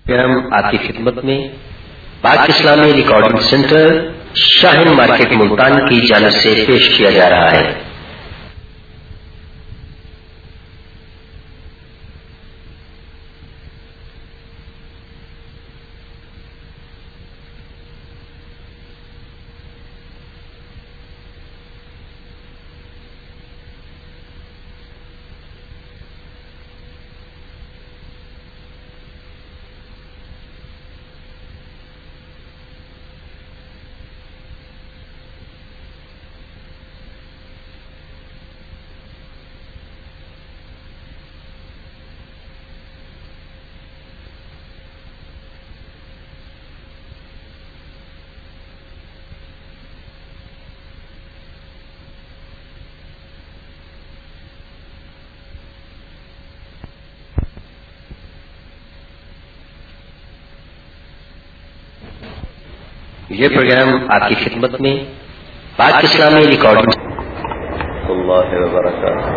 ہم آپ کی خدمت میں پاک اسلامی recording center Shaheen market Multan کی جانب سے پیش کیا جا رہا ہے۔ یہ پروگرام آپ کی خدمت میں پاک اسلامی ریکارڈنگ اللہ وبرکاتہ۔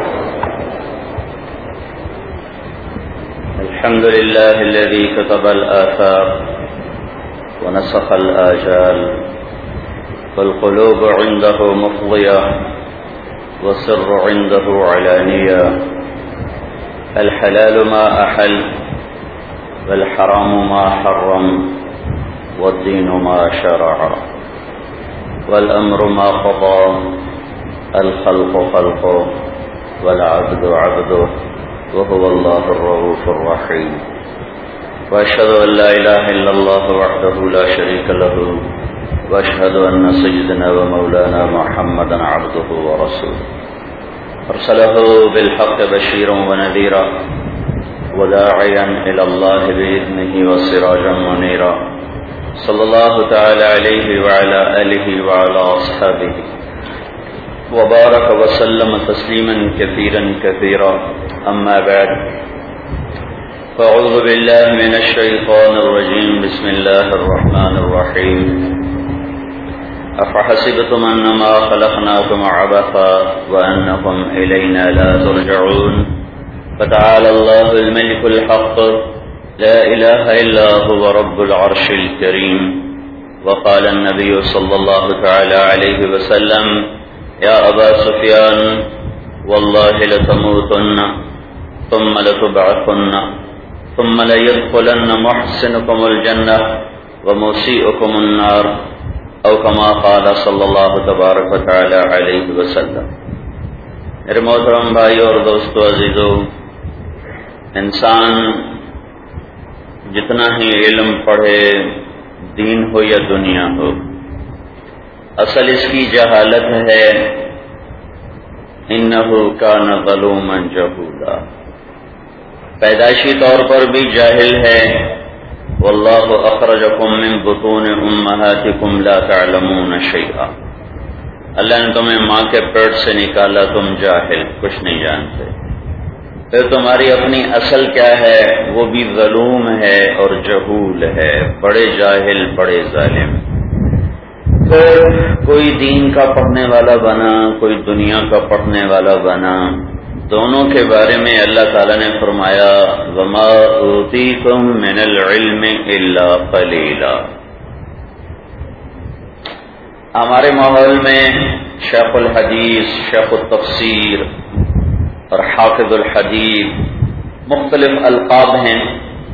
الحمد لله الذي كتب الآثار ونسخ الآجال والقلوب عنده مفضية والسر عنده علانية الحلال ما أحل والحرام ما حرم والدين ما شرع والأمر ما قضى الخلق خلقه والعبد عبده وهو الله الرؤوف الرحيم وأشهد أن لا إله إلا الله وحده لا شريك له وأشهد أن سيدنا ومولانا محمدا عبده ورسوله أرسله بالحق بشيرا ونذيرا وداعيا إلى الله بإذنه وسراجا منيرا صلى الله تعالى عليه وعلى آله وعلى أصحابه وبارك وسلم تسليما كثيرا كثيرا أما بعد فأعوذ بالله من الشيطان الرجيم بسم الله الرحمن الرحيم أفحسبتم أنما خلقناكم عبثا وأنكم إلينا لا ترجعون فتعالى الله الملك الحق لا إله إلا هو رب العرش الكريم وقال النبي صلى الله تعالى عليه وسلم يا أبا سفيان والله لتموتن ثم لتبعثن ثم ليدخلن محسنكم الجنة ومسيئكم النار أو كما قال صلى الله تبارك وتعالى عليه وسلم۔ میرے محترم بھائیو اور دوستو عزیزو، انسان جتنا ہی علم پڑھے، دین ہو یا دنیا ہو، اصل اس کی جہالت ہے۔ انہ کان ظلوما جہولا، پیدائشی طور پر بھی جاہل ہے۔ واللہ اخرجکم من بطون امہاتکم لا تعلمون شیئا، اللہ نے تمہیں ماں کے پیٹ سے نکالا، تم جاہل، کچھ نہیں جانتے۔ پھر تمہاری اپنی اصل کیا ہے؟ وہ بھی ظلوم ہے اور جہول ہے، بڑے جاہل، بڑے ظالم۔ پھر کوئی دین کا پڑھنے والا بنا، کوئی دنیا کا پڑھنے والا بنا، دونوں کے بارے میں اللہ تعالیٰ نے فرمایا وَمَا أُوتِيتُم مِّنَ الْعِلْمِ إِلَّا قَلِيلًا۔ ہمارے ماحول میں شیخ الحدیث، شیخ التفسیر اور حافظ الحدیث مختلف القاب ہیں۔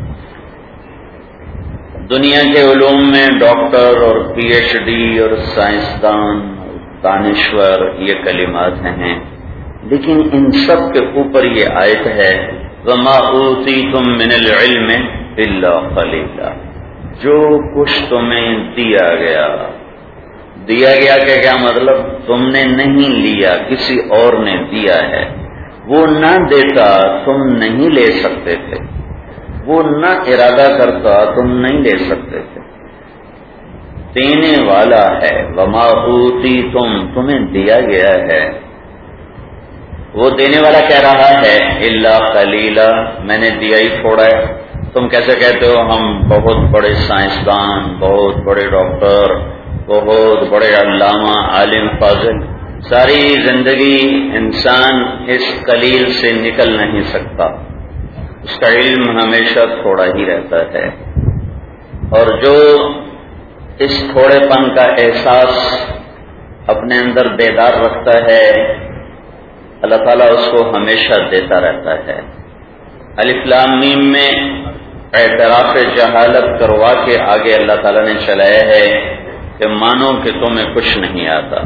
دنیا کے علوم میں ڈاکٹر اور پی ایچ ڈی اور سائنسدان اور دانشور یہ کلمات ہیں، لیکن ان سب کے اوپر یہ آیت ہے وَمَا أُوتِيتُم مِّنَ الْعِلْمِ إِلَّا قَلِيلًا، جو کچھ تمہیں دیا گیا کہ کیا مطلب؟ تم نے نہیں لیا، کسی اور نے دیا ہے۔ وہ نہ دیتا تم نہیں لے سکتے تھے، وہ نہ ارادہ کرتا تم نہیں لے سکتے تھے۔ دینے والا ہے، وما اوتیتم، تمہیں دیا گیا ہے۔ وہ دینے والا کہہ رہا ہے الا قلیلا، میں نے دیا ہی تھوڑا ہے۔ تم کیسے کہتے ہو ہم بہت بڑے سائنسدان، بہت بڑے ڈاکٹر، بہت بڑے علامہ، عالم، فاضل، ساری زندگی انسان اس قلیل سے نکل نہیں سکتا۔ اس کا علم ہمیشہ تھوڑا ہی رہتا ہے، اور جو اس تھوڑے پن کا احساس اپنے اندر بیدار رکھتا ہے اللہ تعالیٰ اس کو ہمیشہ دیتا رہتا ہے۔ الف لام میم میں اعتراف جہالت کروا کے آگے اللہ تعالیٰ نے چلایا ہے کہ مانو کہ تمہیں کچھ نہیں آتا۔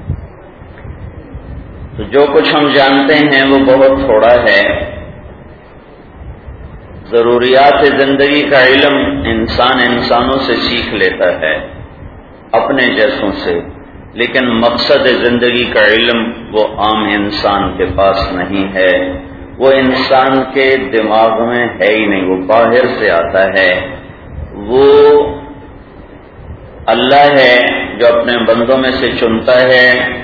تو جو کچھ ہم جانتے ہیں وہ بہت تھوڑا ہے۔ ضروریات زندگی کا علم انسانوں سے سیکھ لیتا ہے، اپنے جیسوں سے، لیکن مقصد زندگی کا علم وہ عام انسان کے پاس نہیں ہے، وہ انسان کے دماغ میں ہے ہی نہیں، وہ باہر سے آتا ہے۔ وہ اللہ ہے جو اپنے بندوں میں سے چنتا ہے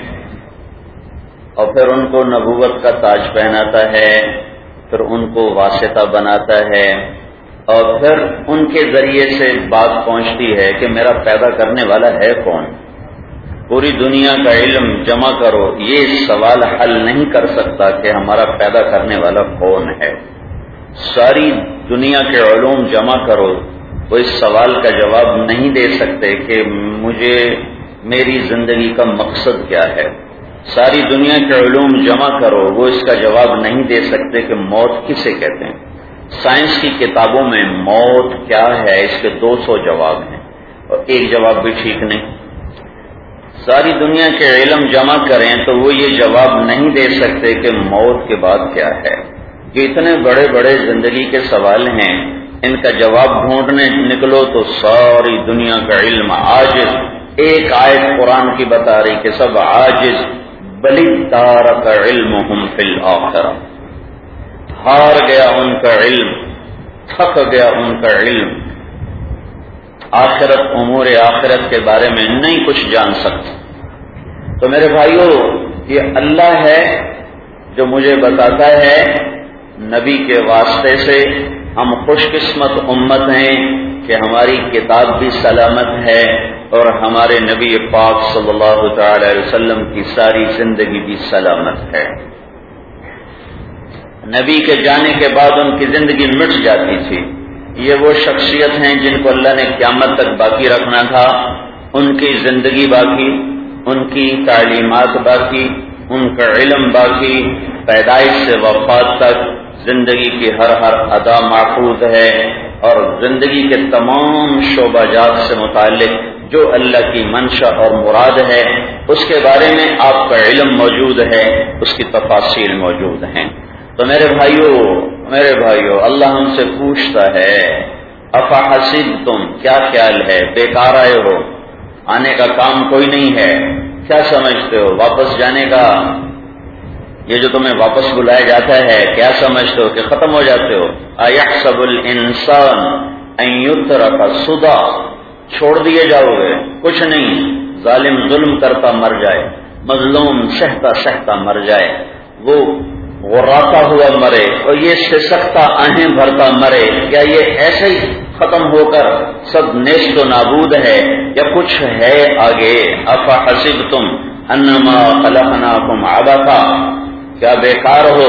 اور پھر ان کو نبوت کا تاج پہناتا ہے، پھر ان کو واسطہ بناتا ہے، اور پھر ان کے ذریعے سے بات پہنچتی ہے کہ میرا پیدا کرنے والا ہے کون۔ پوری دنیا کا علم جمع کرو، یہ سوال حل نہیں کر سکتا کہ ہمارا پیدا کرنے والا کون ہے۔ ساری دنیا کے علوم جمع کرو، وہ اس سوال کا جواب نہیں دے سکتے کہ مجھے میری زندگی کا مقصد کیا ہے۔ ساری دنیا کے علوم جمع کرو، وہ اس کا جواب نہیں دے سکتے کہ موت کسے کہتے ہیں۔ سائنس کی کتابوں میں موت کیا ہے اس کے 200 جواب ہیں اور ایک جواب بھی ٹھیک نہیں۔ ساری دنیا کے علم جمع کریں تو وہ یہ جواب نہیں دے سکتے کہ موت کے بعد کیا ہے۔ یہ اتنے بڑے بڑے زندگی کے سوال ہیں، ان کا جواب ڈھونڈنے نکلو تو ساری دنیا کا علم عاجز۔ ایک آیت قرآن کی بتا رہی کہ سب عاجز، بل ادارک علمہم فی الآخرہ، ہار گیا ان کا علم، تھک گیا ان کا علم، آخرت، امور آخرت کے بارے میں نہیں کچھ جان سکتے۔ تو میرے بھائیو، یہ اللہ ہے جو مجھے بتاتا ہے نبی کے واسطے سے ہم خوش قسمت امت ہیں کہ ہماری کتاب بھی سلامت ہے اور ہمارے نبی پاک صلی اللہ تعالی علیہ وسلم کی ساری زندگی بھی سلامت ہے۔ نبی کے جانے کے بعد ان کی زندگی مٹ جاتی تھی۔ یہ وہ شخصیت ہیں جن کو اللہ نے قیامت تک باقی رکھنا تھا، ان کی زندگی باقی، ان کی تعلیمات باقی، ان کا علم باقی، پیدائش سے وفات تک زندگی کی ہر ادا محفوظ ہے، اور زندگی کے تمام شعبہ جات سے متعلق جو اللہ کی منشا اور مراد ہے اس کے بارے میں آپ کا علم موجود ہے، اس کی تفاصیل موجود ہیں۔ تو میرے بھائیو اللہ ہم سے پوچھتا ہے افحسبتم، کیا خیال ہے بیکار آئے ہو، آنے کا کام کوئی نہیں ہے، کیا سمجھتے ہو واپس جانے کا، یہ جو تمہیں واپس بلایا جاتا ہے کیا سمجھتے ہو کہ ختم ہو جاتے ہو؟ ایحسب الانسان ان یترک سدی، چھوڑ دیے جاؤ گے؟ کچھ نہیں، ظالم ظلم کرتا مر جائے، مظلوم سہتا سہتا مر جائے، وہ غراتا ہوا مرے اور یہ سسکتا آہیں بھرتا مرے، کیا یہ ایسے ہی ختم ہو کر سب نیست و نابود ہے یا کچھ ہے آگے؟ افحسبتم انما خلقناکم عبثا، کیا بیکار ہو؟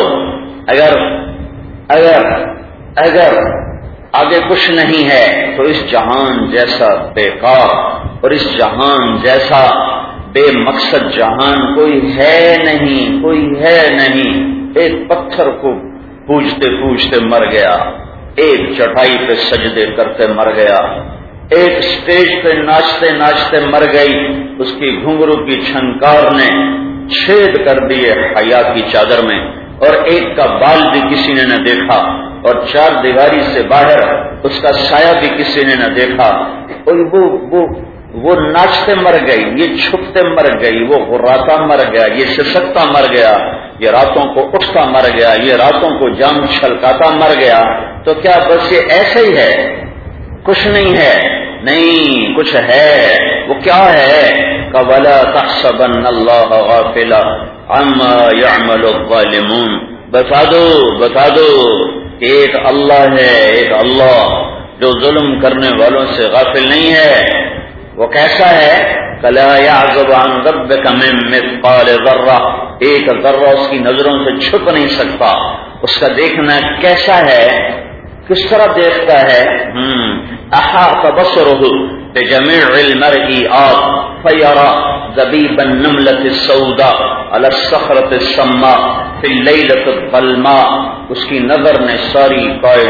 اگر آگے کچھ نہیں ہے تو اس جہان جیسا بیکار اور اس جہان جیسا بے مقصد جہان کوئی ہے نہیں۔ ایک پتھر کو پوجتے پوجتے مر گیا، ایک چٹائی پہ سجدے کرتے مر گیا، ایک سٹیج پہ ناچتے ناچتے مر گئی، اس کی گھنگرو کی چھنکار نے چھید کر دیے حیا کی چادر میں، اور ایک کا بال بھی کسی نے نہ دیکھا، اور چار دیواری سے باہر اس کا سایہ بھی کسی نے نہ دیکھا، اور وہ ناچتے مر گئی، یہ چھپتے مر گئی، وہ غراتا مر گیا، یہ سسکتا مر گیا، یہ راتوں کو اٹھتا مر گیا، یہ راتوں کو جام چھلکاتا مر گیا۔ تو کیا بس یہ ایسے ہی ہے؟ کچھ نہیں ہے؟ نہیں، کچھ ہے۔ وہ کیا ہے؟ وَلَا تَحْسَبَنَّ اللَّهَ غَافِلًا عَمَّا يَعْمَلُ الظَّالِمُونَ، بتا دو کہ ایک اللہ ہے، ایک اللہ جو ظلم کرنے والوں سے غافل نہیں ہے۔ وہ کیسا ہے؟ کَلَا يَعْزُبُ عَنْ رَبِّكَ مِن مِّثْقَالِ ذَرَّةٍ، ایک ذرہ اس کی نظروں سے چھپ نہیں سکتا، اس کا دیکھنا کیسا ہے، کس طرح دیکھتا ہے؟ احاط بصره بجميع المرئيات فيرى ذبيب النملة السوداء على الصخرة السماء في الليلة الظلماء. اس کی نظر نے ساری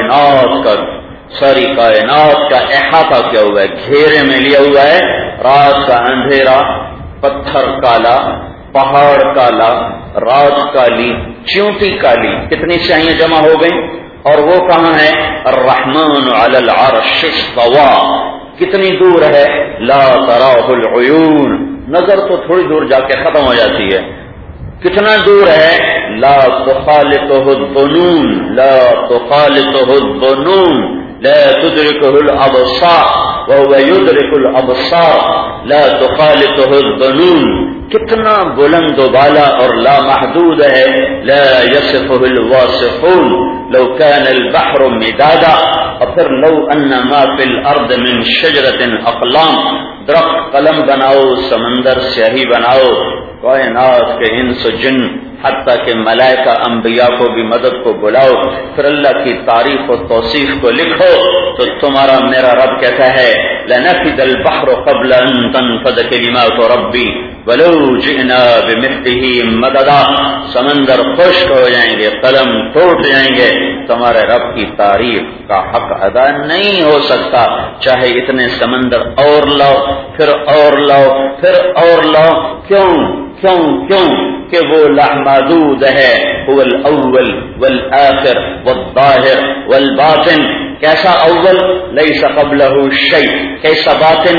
کائنات کا احاطہ کیا ہوا ہے، گھیرے میں لیا ہوا ہے. رات کا اندھیرا، پتھر کالا، پہاڑ کالا، رات کالی، چیونٹی کالی، کتنی سیاہیاں جمع ہو گئیں. اور وہ کہاں ہے؟ الرحمن علی العرش استوى. کتنی دور ہے؟ لا تراہ العیون. نظر تو تھوڑی دور جا کے ختم ہو جاتی ہے. کتنا دور ہے؟ لا تخالطه الظنون، لا تخالطه الظنون، لا تدركه الابصار وهو يدرك الابصار، لا تخالطه الظنون. کتنا بلند و بالا اور لامحدود ہے. لا يصفه الواصفون. لو كان البحر مدادا، اور پھر لو ان ما في الارض من شجرة اقلام، درخت قلم بناؤ، سمندر سیاہی بناؤ، کائنات کے انس و جن، حتیٰ کہ ملائکہ انبیاء کو بھی مدد کو بلاؤ، پھر اللہ کی تعریف و توصیف کو لکھو، تو تمہارا میرا رب کہتا ہے لنفد البحر قبل ان تنفد کلمات ربی ولو جئنا بمثله مددا. سمندر خشک ہو جائیں گے، قلم ٹوٹ جائیں گے، تمہارے رب کی تعریف کا حق ادا نہیں ہو سکتا، چاہے اتنے سمندر اور لاؤ، پھر اور لاؤ، پھر اور لاؤ. کیوں کیوں کیوں کہ وہ لامحدود ہے. هو الاول والآخر والظاہر والباطن. کیسا اول؟ لیس قبلہ شیء. کیسا باطن؟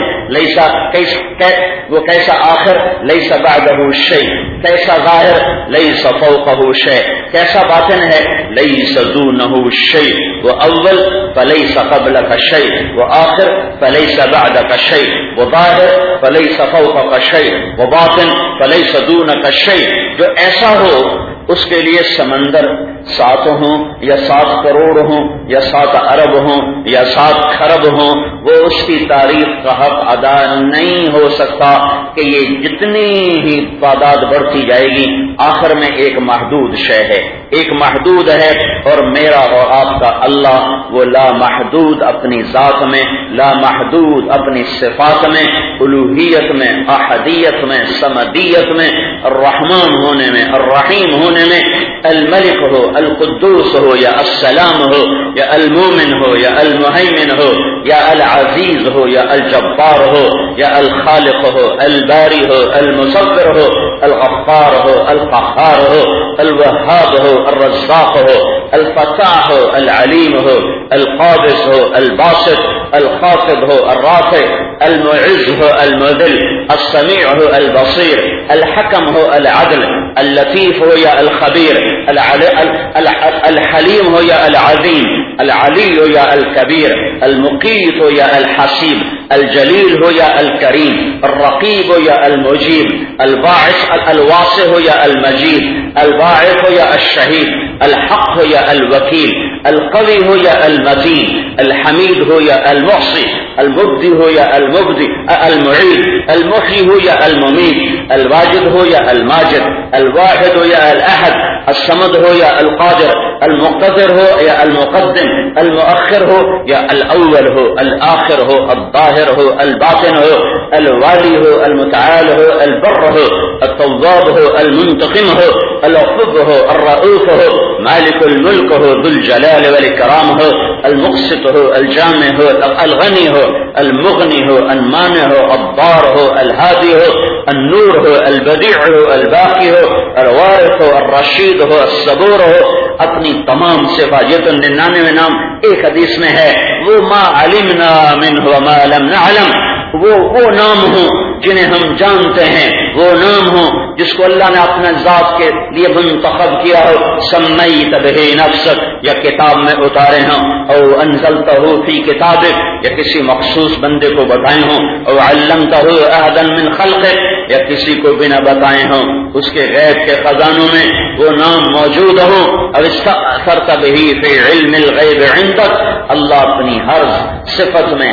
وہ کیسا آخر؟ لیس بعدہ شیء. کیسا ظاہر؟ لیس فوقہ شیء. کیسا باطن ہے؟ لیس دونہ شیء. وہ اول فلیس قبلک شیء، وہ آخر فلیس بعدک شیء، وہ ظاہر فلیس فوقک شیء، وہ باطن فلیس دونک شیء. جو ایسا ہو اس کے لیے سمندر 7 ہوں یا 7 کروڑ ہوں یا 7 ارب ہوں یا 7 خرب ہوں، وہ اس کی تعریف کا حق ادا نہیں ہو سکتا کہ یہ جتنی ہی تعداد بڑھتی جائے گی آخر میں ایک محدود شے ہے، ایک محدود ہے. اور میرا اور آپ کا اللہ وہ لامحدود اپنی ذات میں، لامحدود اپنی صفات میں، الوہیت میں، احدیت میں، سمدیت میں، الرحمن ہونے میں، الرحیم ہونے میں، الملک ہو، القدوس ہو یا السلام ہو یا المومن ہو یا المہیمن ہو یا العزیز ہو یا الجبار ہو یا الخالق ہو، الباری ہو، المصور ہو، الغفار ہو، القہار ہو، الوہاب ہو، الرزاق ہو، الفتاح ہو، العلیم ہو، القابض ہو، الباسط، الخافض ہو، الرافع، المعز ہو، المذل، السمیع ہو، البصیر، الحکم ہو، العدل، اللطیف ہو یا الخبیر، الحلیم ہو یا العظیم، العلی ہو یا الکبیر، المقیت ہو یا الحسیب، الجلیل ہو یا الکریم، الرقیب ہو یا المجیب، الباعث الواسع ہو یا المجید، الباعث ہو یا الشہید، الحق ہو یا الوکیل، القوی ہو یا المتین، الحمید ہو یا المحصی، المبدی ہو یا المعید، المحیی ہو یا الممید، الواجد ہو یا الماجد، الواحد ہو یا الاحد، الصمد ہو یا القادر، المقتدر ہو یا المقدم، المؤخر ہو یا الاول ہو، الآخر ہو، الظاہر ہو، الباطن ہو، الوالی ہو، المتعال ہو، البر ہو، التواب ہو، المنتقم ہو، العفو ہو، الرؤوف ہو، مالک الملک ہو، ذو الجلال والاکرام ہو، المقسط ہو، الجامع ہو، الغنی ہو، المغنی ہو، المانع ہو، الضار ہو، الہادی ہو، النور ہو، البدیع ہو، الباقی ہو، الوارث ہو، الرشید ہو، الصبور ہو. اپنی تمام صفات، یہ تو 99 نام ایک حدیث میں ہے، وہ ما علمنا منہ وما لم نعلم، وہ نام ہوں جنہیں ہم جانتے ہیں، وہ نام ہوں جس کو اللہ نے اپنے ذات کے لیے منتخب کیا ہو، سمیت بہ نفسک یا کتاب میں اتارے ہوں، او انزلتہ فی کتابک یا کسی مخصوص بندے کو بتائے ہوں، او علمتہ احدا من خلقک یا کسی کو بنا بتائے ہوں اس کے غیب کے خزانوں میں وہ نام موجود ہوں. او استأثرت بہ فی علم الغیب عندک، اللہ اپنی ہر صفت میں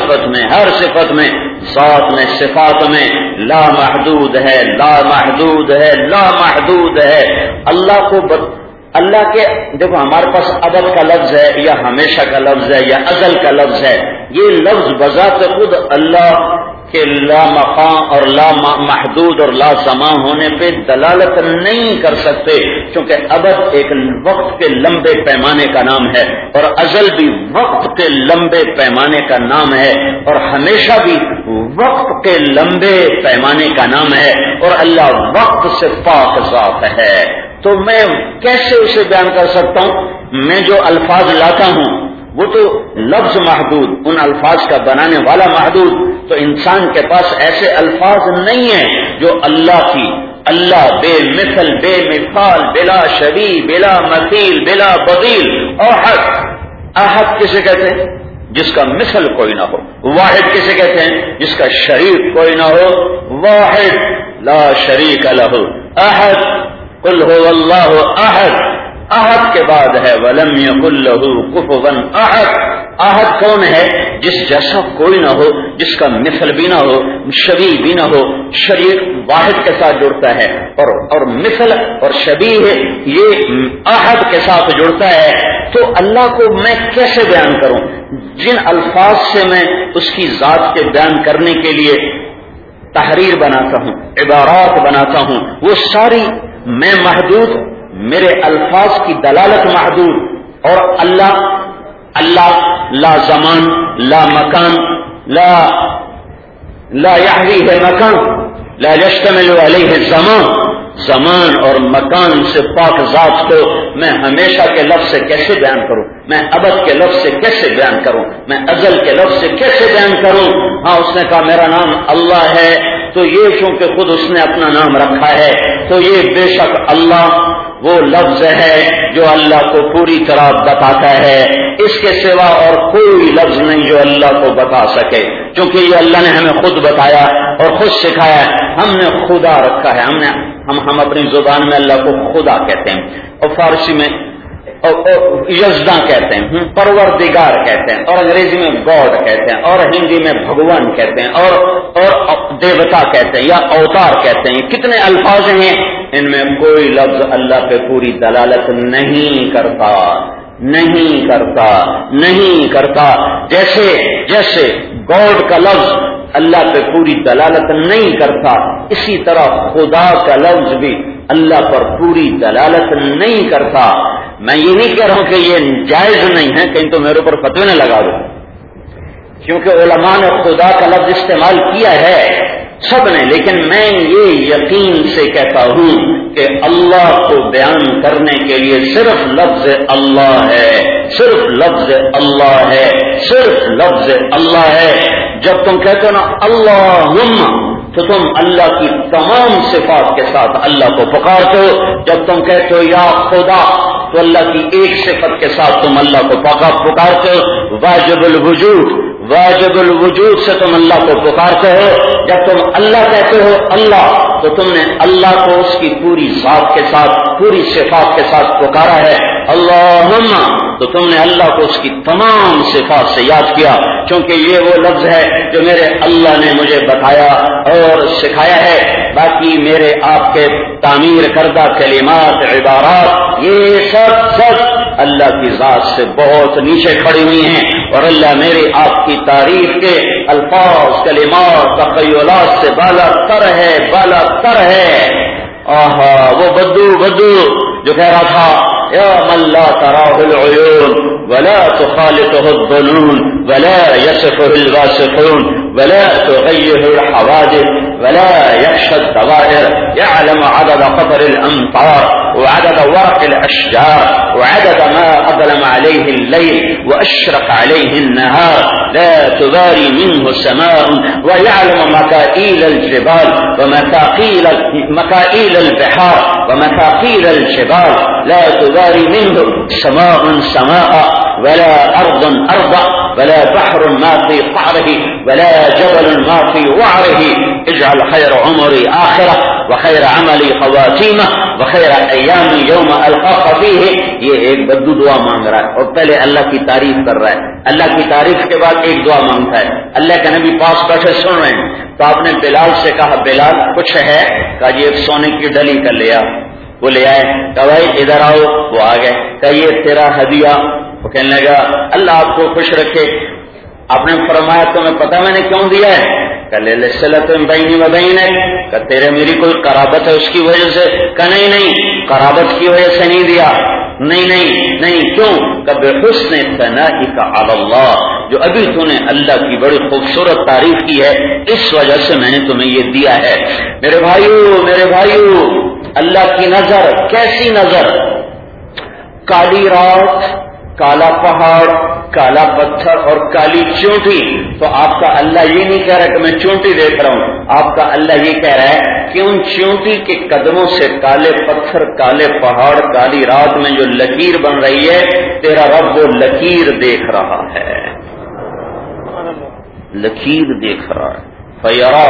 ذات میں صفات میں لامحدود ہے. اللہ کو اللہ کے دیکھو ہمارے پاس ابد کا لفظ ہے یا ہمیشہ کا لفظ ہے یا ازل کا لفظ ہے، یہ لفظ بذات خود اللہ کے لا مقام اور لا محدود اور لا زمان ہونے پہ دلالت نہیں کر سکتے، کیونکہ ابد ایک وقت کے لمبے پیمانے کا نام ہے اور ازل بھی وقت کے لمبے پیمانے کا نام ہے اور ہمیشہ بھی وقت کے لمبے پیمانے کا نام ہے، اور اللہ وقت سے پاک ذات ہے۔ تو میں کیسے اسے بیان کر سکتا ہوں؟ میں جو الفاظ لاتا ہوں وہ تو لفظ محدود، ان الفاظ کا بنانے والا محدود، تو انسان کے پاس ایسے الفاظ نہیں ہیں جو اللہ کی، اللہ بے مثل بے مثال بلا شبیہ بلا مثیل بلا بدیل، احد، احد کسے کہتے ہیں؟ جس کا مثل کوئی نہ ہو۔ واحد کسے کہتے ہیں؟ جس کا شریک کوئی نہ ہو۔ واحد لا شریک لہ۔ احد قل هو اللہ احد، احد کے بعد ہے ولم یکن لہ کفوا احد۔ احد کون ہے؟ جس جیسا کوئی نہ ہو، جس کا مثل بھی نہ ہو، شبیہ بھی نہ ہو۔ شریک واحد کے ساتھ جڑتا ہے اور مثل اور شبیہ یہ احد کے ساتھ جڑتا ہے۔ تو اللہ کو میں کیسے بیان کروں؟ جن الفاظ سے میں اس کی ذات کے بیان کرنے کے لیے تحریر بناتا ہوں، عبارات بناتا ہوں، وہ ساری میں محدود، میرے الفاظ کی دلالت محدود، اور اللہ لا زمان لا مکان لا یحویہ مکان لا یشتمل علیہ الزمان، زمان اور مکان سے پاک ذات کو میں ہمیشہ کے لفظ سے کیسے بیان کروں؟ میں ابد کے لفظ سے کیسے بیان کروں؟ میں ازل کے لفظ سے کیسے بیان کروں؟ ہاں اس نے کہا میرا نام اللہ ہے، تو یہ چونکہ خود اس نے اپنا نام رکھا ہے تو یہ بے شک اللہ وہ لفظ ہے جو اللہ کو پوری طرح بتاتا ہے، اس کے سوا اور کوئی لفظ نہیں جو اللہ کو بتا سکے، کیونکہ یہ اللہ نے ہمیں خود بتایا اور خود سکھایا ہے۔ ہم نے خدا رکھا ہے، ہم اپنی زبان میں اللہ کو خدا کہتے ہیں، اور فارسی میں یزداں کہتے ہیں، پروردگار کہتے ہیں، اور انگریزی میں گاڈ کہتے ہیں، اور ہندی میں بھگوان کہتے ہیں، اور دیوتا کہتے ہیں یا اوتار کہتے ہیں۔ کتنے الفاظ ہیں، ان میں کوئی لفظ اللہ پہ پوری دلالت نہیں کرتا۔ جیسے گاڈ کا لفظ اللہ پہ پوری دلالت نہیں کرتا، اسی طرح خدا کا لفظ بھی اللہ پر پوری دلالت نہیں کرتا۔ میں یہ نہیں کہہ رہا ہوں کہ یہ جائز نہیں ہے، کہیں تو میرے اوپر فتوی نہ لگا دو، کیونکہ علماء نے خدا کا لفظ استعمال کیا ہے سب نے، لیکن میں یہ یقین سے کہتا ہوں کہ اللہ کو بیان کرنے کے لیے صرف لفظ اللہ ہے، صرف لفظ اللہ ہے، صرف لفظ اللہ ہے۔ جب تم کہتے ہو نا اللہم، تو تم اللہ کی تمام صفات کے ساتھ اللہ کو پکارتے ہو۔ جب تم کہتے ہو یا خدا، تو اللہ کی ایک صفت کے ساتھ تم اللہ کو پکارتے ہو۔ واجب الوجود سے تم اللہ کو پکارتے ہو۔ جب تم اللہ کہتے ہو اللہ، تو تم نے اللہ کو اس کی پوری ذات کے ساتھ، پوری صفات کے ساتھ پکارا ہے۔ اللہم، تو تم نے اللہ کو اس کی تمام صفات سے یاد کیا، کیونکہ یہ وہ لفظ ہے جو میرے اللہ نے مجھے بتایا اور سکھایا ہے۔ باقی میرے آپ کے تعمیر کردہ کلمات، عبارات، یہ سب اللہ کی ذات سے بہت نیچے کھڑی ہوئی ہیں، اور اللہ میرے آپ کی تعریف کے الفاظ، کلمات، تخیلات سے بالا تر ہے۔ آہا، وہ بدو جو کہہ رہا تھا یا من لا تراہ العیون ولا تخالطه الظنون ولا يصفه الواصفون ولا تغيره الحوادث ولا يخشى الدوائر، يعلم عدد قطر الأمطار وعدد ورق الأشجار وعدد ما أظلم عليه الليل وأشرق عليه النهار، لا تباري منه سماء، ويعلم مكائيل الجبال ومكائيل البحار ومكائيل الجبال، لا تباري منه سماء ولا أرض أرضا ولا بحر ما في قعره ولا جبل ما في وعره، اجعل خير عمري آخرة وخير عملي خواتيمة وخير أيامي يوم ألقاك فيه۔ یہ ایک بدو دعا مانگ رہا ہے اور پہلے اللہ کی تعریف کر رہا ہے، اللہ کی تعریف کے بعد ایک دعا مانگتا ہے۔ اللہ کے نبی پاس بیٹھے سن رہے ہیں، تو آپ نے بلال سے کہا بلال کچھ ہے؟ کہا جی ایک سونے کی ڈلی کر لیا، وہ لے آئے، کہا بھائی ادھر آؤ، وہ آ گئے، کہا یہ تیرا ہدیہ۔ وہ کہنے لگا اللہ آپ کو خوش رکھے، آپ نے فرمایا تمہیں پتا میں نے کیوں دیا ہے؟ کہ لِلصِّلَةٍ بَيْنِي وَبَيْنَكَ، کہ تیرے میری کوئی قرابت ہے اس کی وجہ سے؟ کہ نہیں قرابت کی وجہ سے نہیں دیا، نہیں کیوں؟ کہ بِحُسْنِ ثَنَائِكَ عَلَى اللَّهِ، جو ابھی تو نے اللہ کی بڑی خوبصورت تعریف کی ہے اس وجہ سے میں نے تمہیں یہ دیا ہے۔ میرے بھائیو اللہ کی نظر کیسی نظر؟ کالی رات، کالا پہاڑ، کالا پتھر اور کالی چونٹی۔ تو آپ کا اللہ یہ نہیں کہہ رہا کہ میں چونٹی دیکھ رہا ہوں، آپ کا اللہ یہ کہہ رہا ہے کہ ان چونٹی کے قدموں سے کالے پتھر، کالے پہاڑ، کالی رات میں جو لکیر بن رہی ہے، تیرا رب وہ لکیر دیکھ رہا ہے، لکیر دیکھ رہا ہے۔ فَيَرَى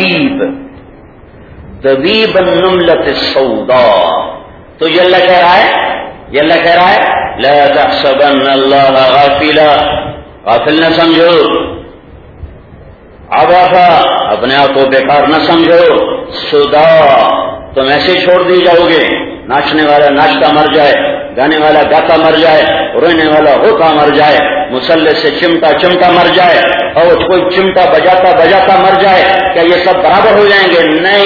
دَبِيبَ النُّمْلَةِ السَّوْدَاء۔ تو یہ اللہ کہہ رہا ہے لا تحسبن اللہ غافلا، غافل نہ سمجھو، عبثا اپنے آپ کو بیکار نہ سمجھو، سدا تم ایسے چھوڑ دی جاؤ گے، ناچنے والا ناچتا مر جائے، گانے والا گاتا مر جائے، رونے والا روتا مر جائے، مسلح سے چمٹا مر جائے، اور کوئی چمٹا بجاتا مر جائے، کیا یہ سب برابر ہو جائیں گے؟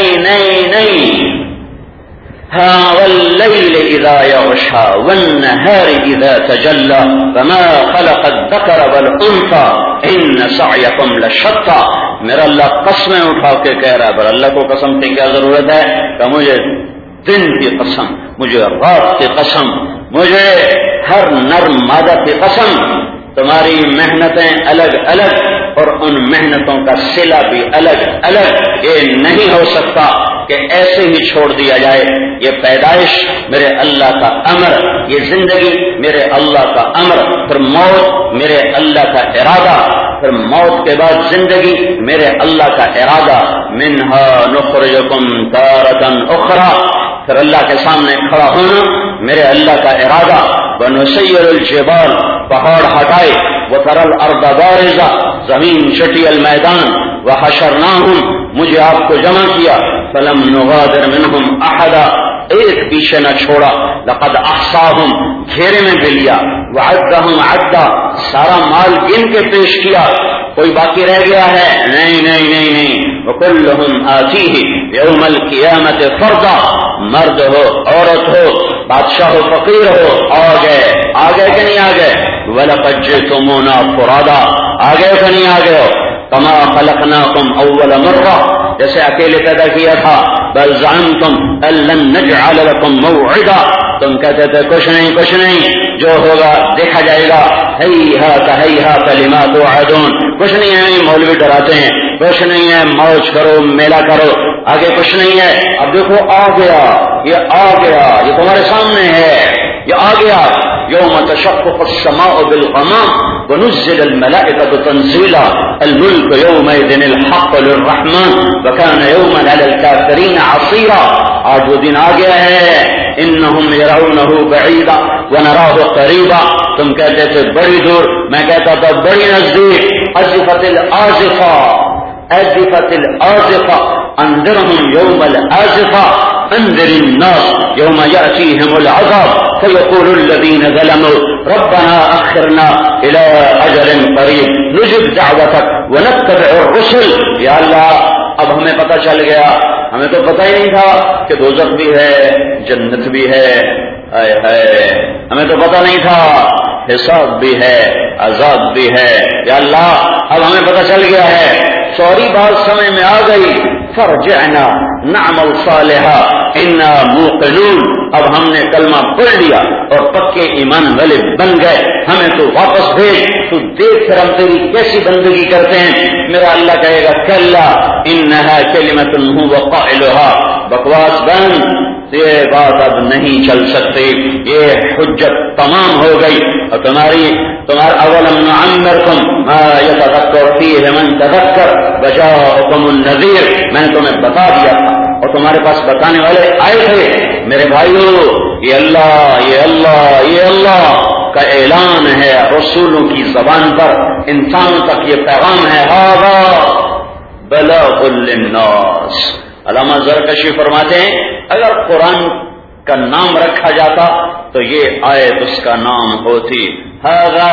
نہیں۔ ہاں واللیل اذا یغشا والنہار اذا تجلی وما خلق الذکر والانثى ان سعیکم لشتی۔ میرا اللہ قسمیں اٹھا کے کہہ رہا ہے، پر اللہ کو قسم کی کیا ضرورت ہے؟ کہ مجھے دن کی قسم، مجھے رات کی قسم، مجھے ہر نر مادہ کی قسم، تمہاری محنتیں الگ اور ان محنتوں کا صلہ بھی الگ، یہ نہیں ہو سکتا کہ ایسے ہی چھوڑ دیا جائے۔ یہ پیدائش میرے اللہ کا امر، یہ زندگی میرے اللہ کا امر، پھر موت میرے اللہ کا ارادہ، پھر موت کے بعد زندگی میرے اللہ کا ارادہ۔ منہا نخرجکم تارۃ اخری، پھر اللہ کے سامنے کھڑا ہونا میرے اللہ کا ارادہ۔ ونسیر الجبال، پہاڑ ہٹائے، وتری الارض بارزہ، زمین چٹی المیدان، وحشرناہم، مجھے آپ کو جمع کیا، فلم نغادر منہم احدا، ایک پیچھے نہ چھوڑا، لقد احصاہم، گھیرے میں بھی لیا، وعدہم عدا، سارا مال گن کے پیش کیا، کوئی باقی رہ گیا ہے؟ نہیں۔ وکلہم آتیہ یوم القیامت فردا، مرد ہو عورت ہو، بادشاہ ہو فقیر ہو، آ گئے کہ نہیں آ گئے؟ وَلَقَدْ جِئْتُمُونَا فُرَادًا، آ گئے کہ نہیں آ گئے؟ کما خلقناکم اول مرہ، جیسے اکیلے پیدا کیا تھا۔ بل زعمتم ان لن نجعل لکم موعدا، تم کہتے تھے کچھ نہیں، جو ہوگا دیکھا جائے گا۔ ہیہات لما توعدون، کچھ نہیں ہے، مولوی ڈراتے ہیں، کچھ نہیں ہے، موج کرو، میلہ کرو، آگے کچھ نہیں ہے۔ اب دیکھو آ گیا، یہ تمہارے سامنے ہے، یہ آ گیا۔ یوم تشقق السماء بالغمام ونزل الملائکۃ تنزیلا، الملک یومئذ الحق للرحمن وکان یوما علی الکافرین عصیرا۔ آج وہ دن آ گیا ہے، انہم یرونہ بعیدا ونراہ قریبا، تم کہتے تھے بڑی دور، میں کہتا تھا بڑی نزدیک۔ ازفت الآزفہ انذرہم یوم الآزفہ، انذر الناس یوم یأتیہم العذاب فیقول الذین ظلموا ربنا اخرنا الى اجل قریب نجب دعوتک ونتبع الرسل۔ یا اللہ اب ہمیں پتہ چل گیا، ہمیں تو پتہ ہی نہیں تھا کہ دوزخ بھی ہے، جنت بھی ہے، ہمیں تو پتہ نہیں تھا حساب بھی ہے، عذاب بھی ہے۔ یا اللہ اب ہمیں پتہ چل گیا ہے، سوری بات سمجھ میں آ گئی، فرجعنا نعمل صالحا انا موقنون، اب ہم نے کلمہ پڑھ لیا اور پکے ایمان والے بن گئے، ہمیں تو واپس بھیج، تو دیکھ کر ہم تیری کیسی بندگی کرتے ہیں۔ میرا اللہ کہے گا کلا انہا کلمۃ هو قائلها، بکواس بند، یہ بات اب نہیں چل سکتی، یہ حجت تمام ہو گئی۔ اور تمہارا اولم نعمرکم ما یتذکر فیہ من تذکر وجاءکم النذیر، میں نے تمہیں بتا دیا تھا اور تمہارے پاس بتانے والے آئے تھے۔ میرے بھائیو یہ اللہ کا اعلان ہے رسولوں کی زبان پر، انسانوں تک یہ پیغام ہے، ھذا بلاغ للناس۔ علامہ زرکشی فرماتے ہیں اگر قرآن کا نام رکھا جاتا تو یہ آیت اس کا نام ہوتی ھذا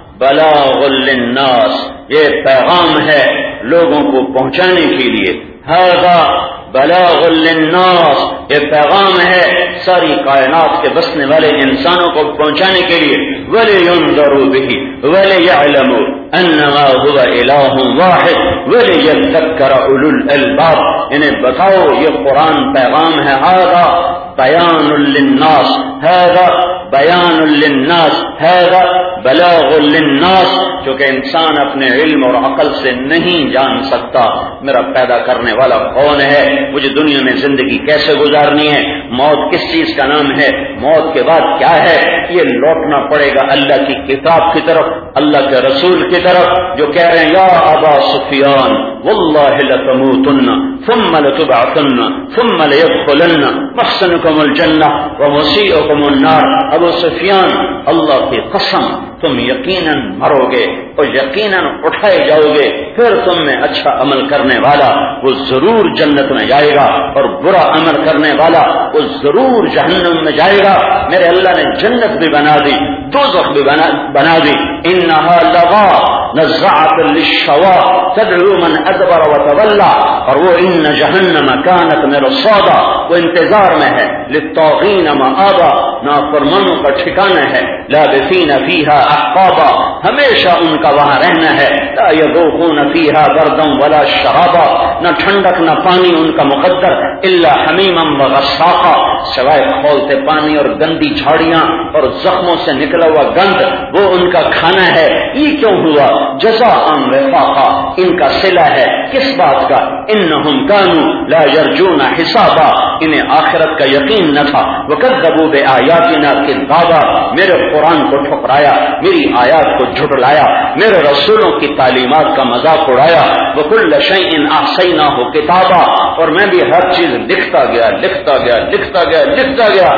بلاغ للناس، یہ پیغام ہے لوگوں کو پہنچانے کے لیے، ھذا بلاغ للناس، یہ پیغام ہے ساری کائنات کے بسنے والے انسانوں کو پہنچانے کے لیے، وَلِيُنذَرُوا بِهِ وَلِيَعْلَمُوا أَنَّمَا هُوَ إِلَٰهٌ وَاحِدٌ وَلِيَذَّكَّرَ أُولُو الْأَلْبَابِ، انہیں بتاؤ یہ قرآن پیغام ہے، ھذا بیان للناس، ھذا بیان للناس، ھذا بلاغ للناس، چونکہ انسان اپنے علم اور عقل سے نہیں جان سکتا میرا پیدا کرنے والا کون ہے، مجھے دنیا میں زندگی کیسے گزارنی ہے، موت کس چیز کا نام ہے، موت کے بعد کیا ہے، یہ لوٹنا پڑے گا اللہ کی کتاب کی طرف، اللہ کے رسول کی طرف، جو کہہ رہے ہیں یا ابا سفیان واللہ لتموتن ثم لتبعثن ثم لیدخلن محسنکم الجنہ ومسیئکم النار، ابو سفیان اللہ کی قسم تم یقیناً مرو گے اور یقیناً اٹھائے جاؤ گے، پھر تم میں اچھا عمل کرنے والا وہ ضرور جنت میں جائے گا اور برا عمل کرنے والا وہ ضرور جہنم میں جائے گا۔ میرے اللہ نے جنت بھی بنا دی، دوزخ بھی بنا دی، انہا لغا نزعت للشوا تدعو من ادبر وتولى، اور وہ ان جہنم کانت مرصادا، وہ انتظار میں ہے، للطاغین مآبا، نافرمانوں کا ٹھکانہ ہے، لابثین فیہا احقابا، ہمیشہ ان کا وہاں رہنا ہے، لا یذوقون فیہا بردا ولا شرابا، نہ ٹھنڈک نہ پانی ان کا مقدر، الا حمیما وغساقا، سوائے کھولتے پانی اور گندی جھاڑیاں اور زخموں سے نکلا ہوا گند، وہ ان کا کھانا ہے۔ یہ کیوں ہوا؟ جزاء وفاقا، ان کا صلہ ہے کس بات کا؟ انہم کانوا لا یرجون حسابا، انہیں آخرت کا یقین نہ تھا، وکذبوا بآیاتنا کذابا، میرے قرآن کو ٹھکرایا، میری آیات کو جھٹلایا، میرے رسولوں کی تعلیمات کا مذاق اڑایا، وکل شیء احصیناہ کتابا، اور میں بھی ہر چیز لکھتا گیا لکھتا گیا لکھتا گیا لکھتا گیا۔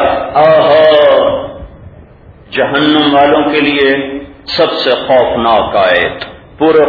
جہنم والوں کے لیے سب سے خوفناک آیت پورے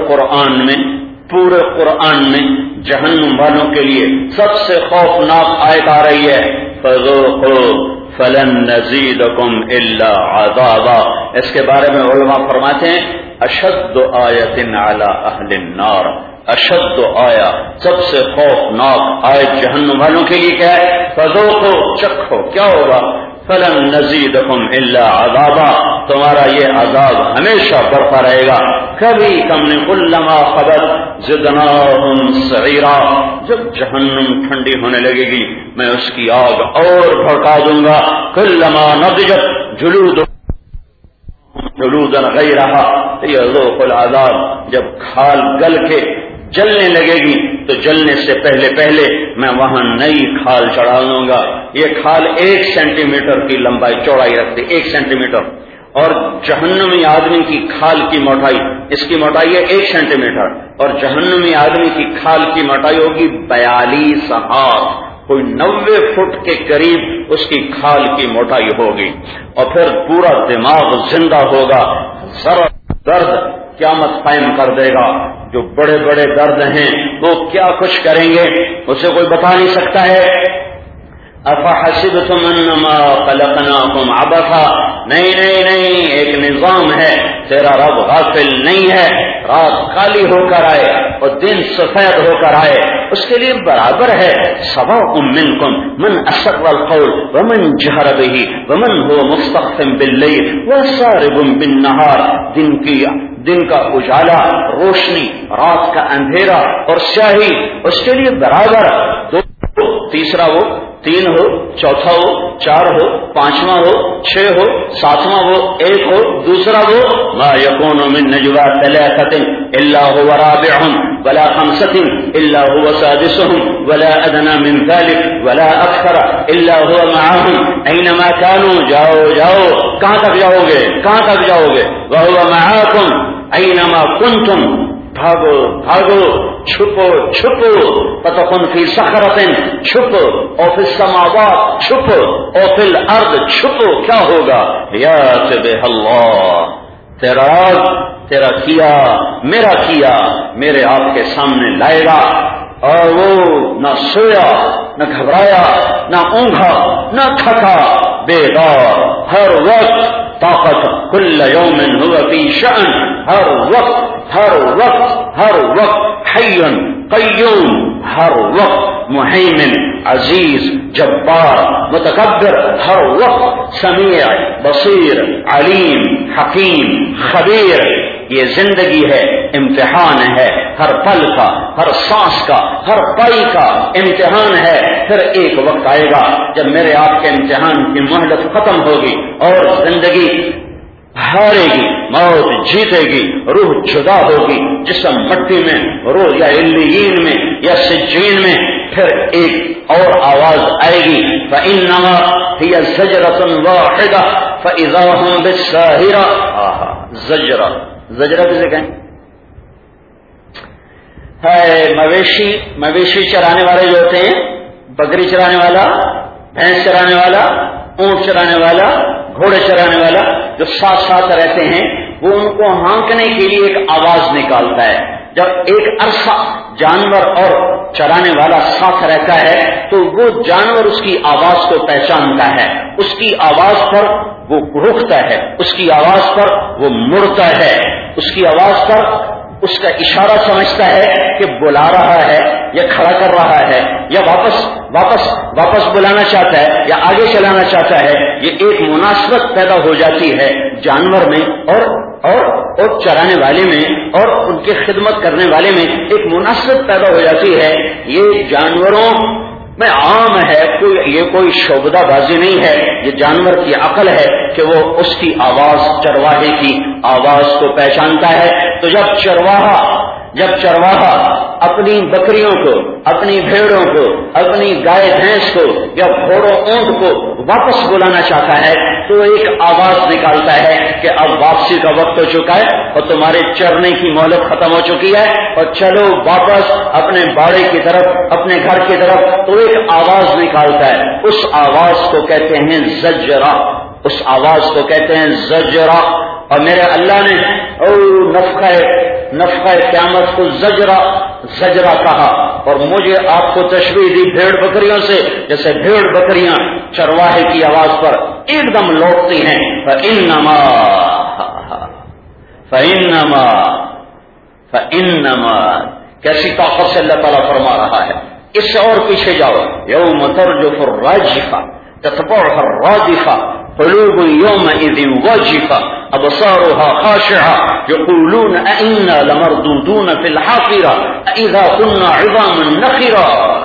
قرآن میں جہنم والوں کے لیے سب سے خوفناک آیت آ رہی ہے، فذوقوا فلن نزیدکم الا عذابا۔ اس کے بارے میں علماء فرماتے ہیں اشد آیت علی اہل النار، اشد آیا، سب سے خوفناک آیت جہنم والوں کے لیے کیا ہے؟ فذوقوا، چکھو، کیا ہوگا؟ فلن نزیدکم الا عذابا، تمہارا یہ عذاب ہمیشہ بڑھتا رہے گا، کبھی کم نہیں، کلما خبت زدناہم سعیرا، جب جہنم ٹھنڈی ہونے لگے گی میں اس کی آگ اور بھڑکا دوں گا، کلما نضجت جلودا غیرہا لیذوقوا العذاب، جب کھال گل کے جلنے لگے گی تو جلنے سے پہلے میں وہاں نئی کھال چڑھا دوں گا۔ یہ کھال 1 سینٹی میٹر کی لمبائی چوڑائی رکھتی، 1 سینٹی میٹر، اور جہنمی آدمی کی کھال کی موٹائی، اس کی موٹائی ہے 1 سینٹی میٹر، اور جہنمی آدمی کی کھال کی موٹائی ہوگی 42 ہاتھ، کوئی 90 فٹ کے قریب اس کی کھال کی موٹائی ہوگی، اور پھر پورا دماغ زندہ ہوگا، ذرا درد قیامت قائم کر دے گا، جو بڑے بڑے درد ہیں وہ کیا کچھ کریں گے اسے کوئی بتا نہیں سکتا ہے۔ افحسبتم انما خلقناکم عبثا، نہیں، ایک نظام ہے، تیرا رب غافل نہیں ہے، رات کالی ہو کر آئے اور دن سفید ہو کر آئے اس کے لیے برابر ہے، سواء منکم من اسر القول ومن جہر به ومن هو مستخف باللیل وسارب بالنہار، دن کا اجالا، روشنی، رات کا اندھیرا اور سیاہی اس کے لیے برابر، دو تیسرا ہو، 3 ہو، چوتھا ہو، 4 ہو، 5واں ہو، 6 ہو، 7واں ہو، 1 ہو، دوسرا ہو، ما یکون من نجوا ثلاثة الا هو رابعهم ولا 5 الا هو سادسهم ولا ادنى من ذلك ولا اكثر الا هو معهم اينما كانوا، جاؤ، کہاں تک جاؤ گے؟ وهو معاكم اينما كنتم، بھاگو، چھپو، فتكن في صخرة، چھپو، او في السماوات، چھپو، او في الارض، چھپو، کیا ہوگا؟ یات بہ اللہ، تیرا کیا، میرا کیا، میرے آپ کے سامنے لائے گا، اور وہ نہ سویا نہ گھبرایا نہ اونگا نہ تھکا، بیدار ہر وقت، طاقت کل یوم هو فی شأن، ہر وقت ہر وقت ہر وقت، حی قیوم ہر وقت، محیمن عزیز جبار متکبر ہر وقت، سمیع بصیر علیم حکیم خبیر۔ یہ زندگی ہے، امتحان ہے، ہر پل کا، ہر سانس کا، ہر پائی کا امتحان ہے۔ پھر ایک وقت آئے گا جب میرے آپ کے امتحان کی مہلت ختم ہوگی اور زندگی ہارے گی، موت جیتے گی، روح جدا ہوگی، جسم مٹی میں، روح یا علیین میں یا سجین میں۔ پھر ایک اور آواز آئے گی، فإنما هي زجرة واحدة فإذا هم بالساهرة۔ زجرہ، زجرہ کسے کہیں؟ ہے مویشی چرانے والے جو ہوتے ہیں، بکری چرانے والا، بھینس چرانے والا، اونٹ چرانے والا، گھوڑے چرانے والا، جو ساتھ ساتھ رہتے ہیں، وہ ان کو ہانکنے کے لیے ایک آواز نکالتا ہے۔ جب ایک عرصہ جانور اور چرانے والا ساتھ رہتا ہے تو وہ جانور اس کی آواز کو پہچانتا ہے، اس کی آواز پر وہ رکتا ہے، اس کی آواز پر وہ مڑتا ہے، اس کی آواز پر اس کا اشارہ سمجھتا ہے کہ بلا رہا ہے یا کھڑا کر رہا ہے یا واپس بلانا چاہتا ہے یا آگے چلانا چاہتا ہے۔ یہ ایک مناسبت پیدا ہو جاتی ہے جانور میں اور چرانے والے میں اور ان کی خدمت کرنے والے میں، ایک مناسبت پیدا ہو جاتی ہے۔ یہ جانوروں میں عام ہے، یہ کوئی شعبدہ بازی نہیں ہے، یہ جانور کی عقل ہے کہ وہ اس کی آواز، چرواہے کی آواز کو پہچانتا ہے۔ تو جب چرواہا اپنی بکریوں کو، اپنی بھیڑوں کو، اپنی گائے بھینس کو یا گھوڑوں اونٹ کو واپس بلانا چاہتا ہے تو ایک آواز نکالتا ہے کہ اب واپسی کا وقت ہو چکا ہے اور تمہارے چرنے کی مہلت ختم ہو چکی ہے اور چلو واپس اپنے باڑے کی طرف، اپنے گھر کی طرف۔ تو ایک آواز نکالتا ہے، اس آواز کو کہتے ہیں زجرہ، اس آواز کو کہتے ہیں زجرہ۔ اور میرے اللہ نے نفخہ قیامت کو زجرہ کہا، اور مجھے آپ کو تشبیہ دی بھیڑ بکریوں سے، جیسے بھیڑ بکریاں چرواہے کی آواز پر ایک دم لوٹتی ہیں۔ فإنما کیسی طاقت سے اللہ تعالیٰ فرما رہا ہے۔ اس سے اور پیچھے جاؤ، یوم ترجف الراجفہ تتبعها الرادفہ قلوب یومئذ واجفہ ابصارها خاشعہ یقولون أئنا لمردودون في الحافرہ أئذا كنا عظاما نخرہ۔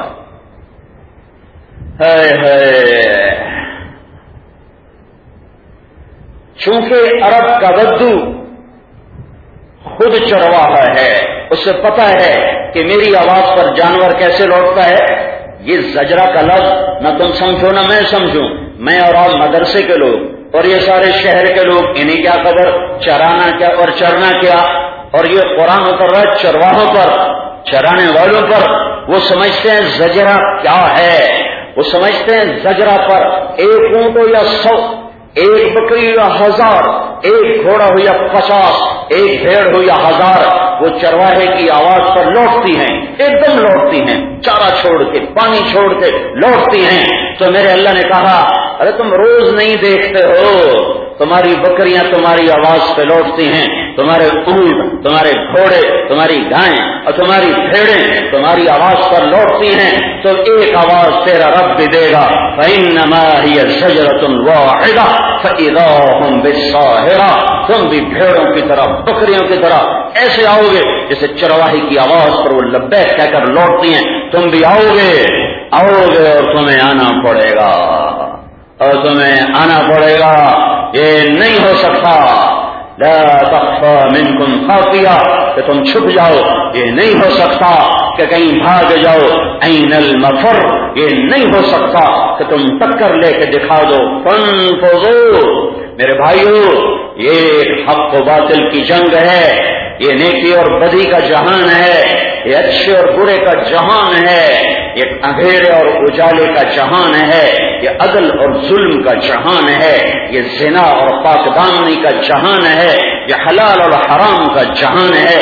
چونکہ عرب کا بدو خود چرواہا ہے، اسے پتہ ہے کہ میری آواز پر جانور کیسے لوٹتا ہے۔ یہ زجرہ کا لفظ نہ تم سمجھو نہ میں سمجھوں، میں اور آپ مدرسے کے لوگ اور یہ سارے شہر کے لوگ، انہیں کیا خبر چرانا کیا اور چرنا کیا۔ اور یہ قرآن اتر رہا ہے چرواہوں پر، چرانے والوں پر۔ وہ سمجھتے ہیں زجرہ کیا ہے، وہ سمجھتے ہیں زجرہ پر ایک اونٹ ہو یا 100، ایک بکری یا 1000، ایک گھوڑا ہو یا 50، ایک بھیڑ ہو یا 1000، وہ چرواہے کی آواز پر لوٹتی ہیں، ایک دم لوٹتی ہیں، چارہ چھوڑ کے، پانی چھوڑ کے لوٹتی ہیں۔ تو میرے اللہ نے کہا ارے تم روز نہیں دیکھتے ہو، تمہاری بکریاں تمہاری آواز پہ لوٹتی ہیں، تمہارے اونٹ، تمہارے گھوڑے، تمہاری گائیں اور تمہاری بھیڑیں تمہاری آواز پر لوٹتی ہیں۔ تو ایک آواز تیرا رب بھی دے گا، فإنما هي زجرة واحدة فإذا هم بالساهرة۔ تم بھی بھیڑوں کی طرح، بکریوں کی طرح ایسے آؤ گے جیسے چرواہے کی آواز پر وہ لبیک کہہ کر لوٹتی ہیں۔ تم بھی آؤ گے اور تمہیں آنا پڑے گا، اور تمہیں آنا پڑے گا۔ یہ نہیں ہو سکتا لا تخفى منكم خافیہ کہ تم چھپ جاؤ، یہ نہیں ہو سکتا کہ کہیں بھاگ جاؤ۔ این المفر، یہ نہیں ہو سکتا کہ تم ٹکر لے کے دکھا دو۔ فانفذوا، میرے بھائیو، یہ حق و باطل کی جنگ ہے، یہ نیکی اور بدی کا جہان ہے، یہ اچھے اور برے کا جہان ہے، یہ اندھیرے اور اجالے کا جہان ہے، یہ عدل اور ظلم کا جہان ہے، یہ زنا اور پاک دامنی کا جہان ہے، یہ حلال اور حرام کا جہان ہے، یہ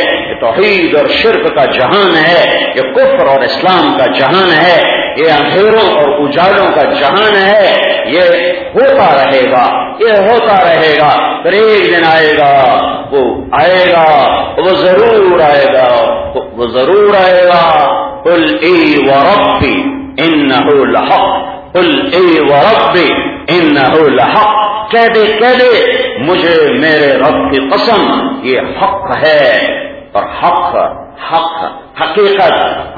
توحید اور شرک کا جہان ہے، یہ کفر اور اسلام کا جہان ہے، یہ اندھیروں اور اجالوں کا جہان ہے، یہ ہوتا رہے گا، یہ ہوتا رہے گا، پھر ایک دن آئے گا، وہ آئے گا، وہ ضرور آئے گا، وہ ضرور آئے گا۔ قل ای وربی انہ لحق، قل ای وربی انہ لحق، کہہ دے مجھے میرے رب کی قسم یہ حق ہے، اور حق حقیقت،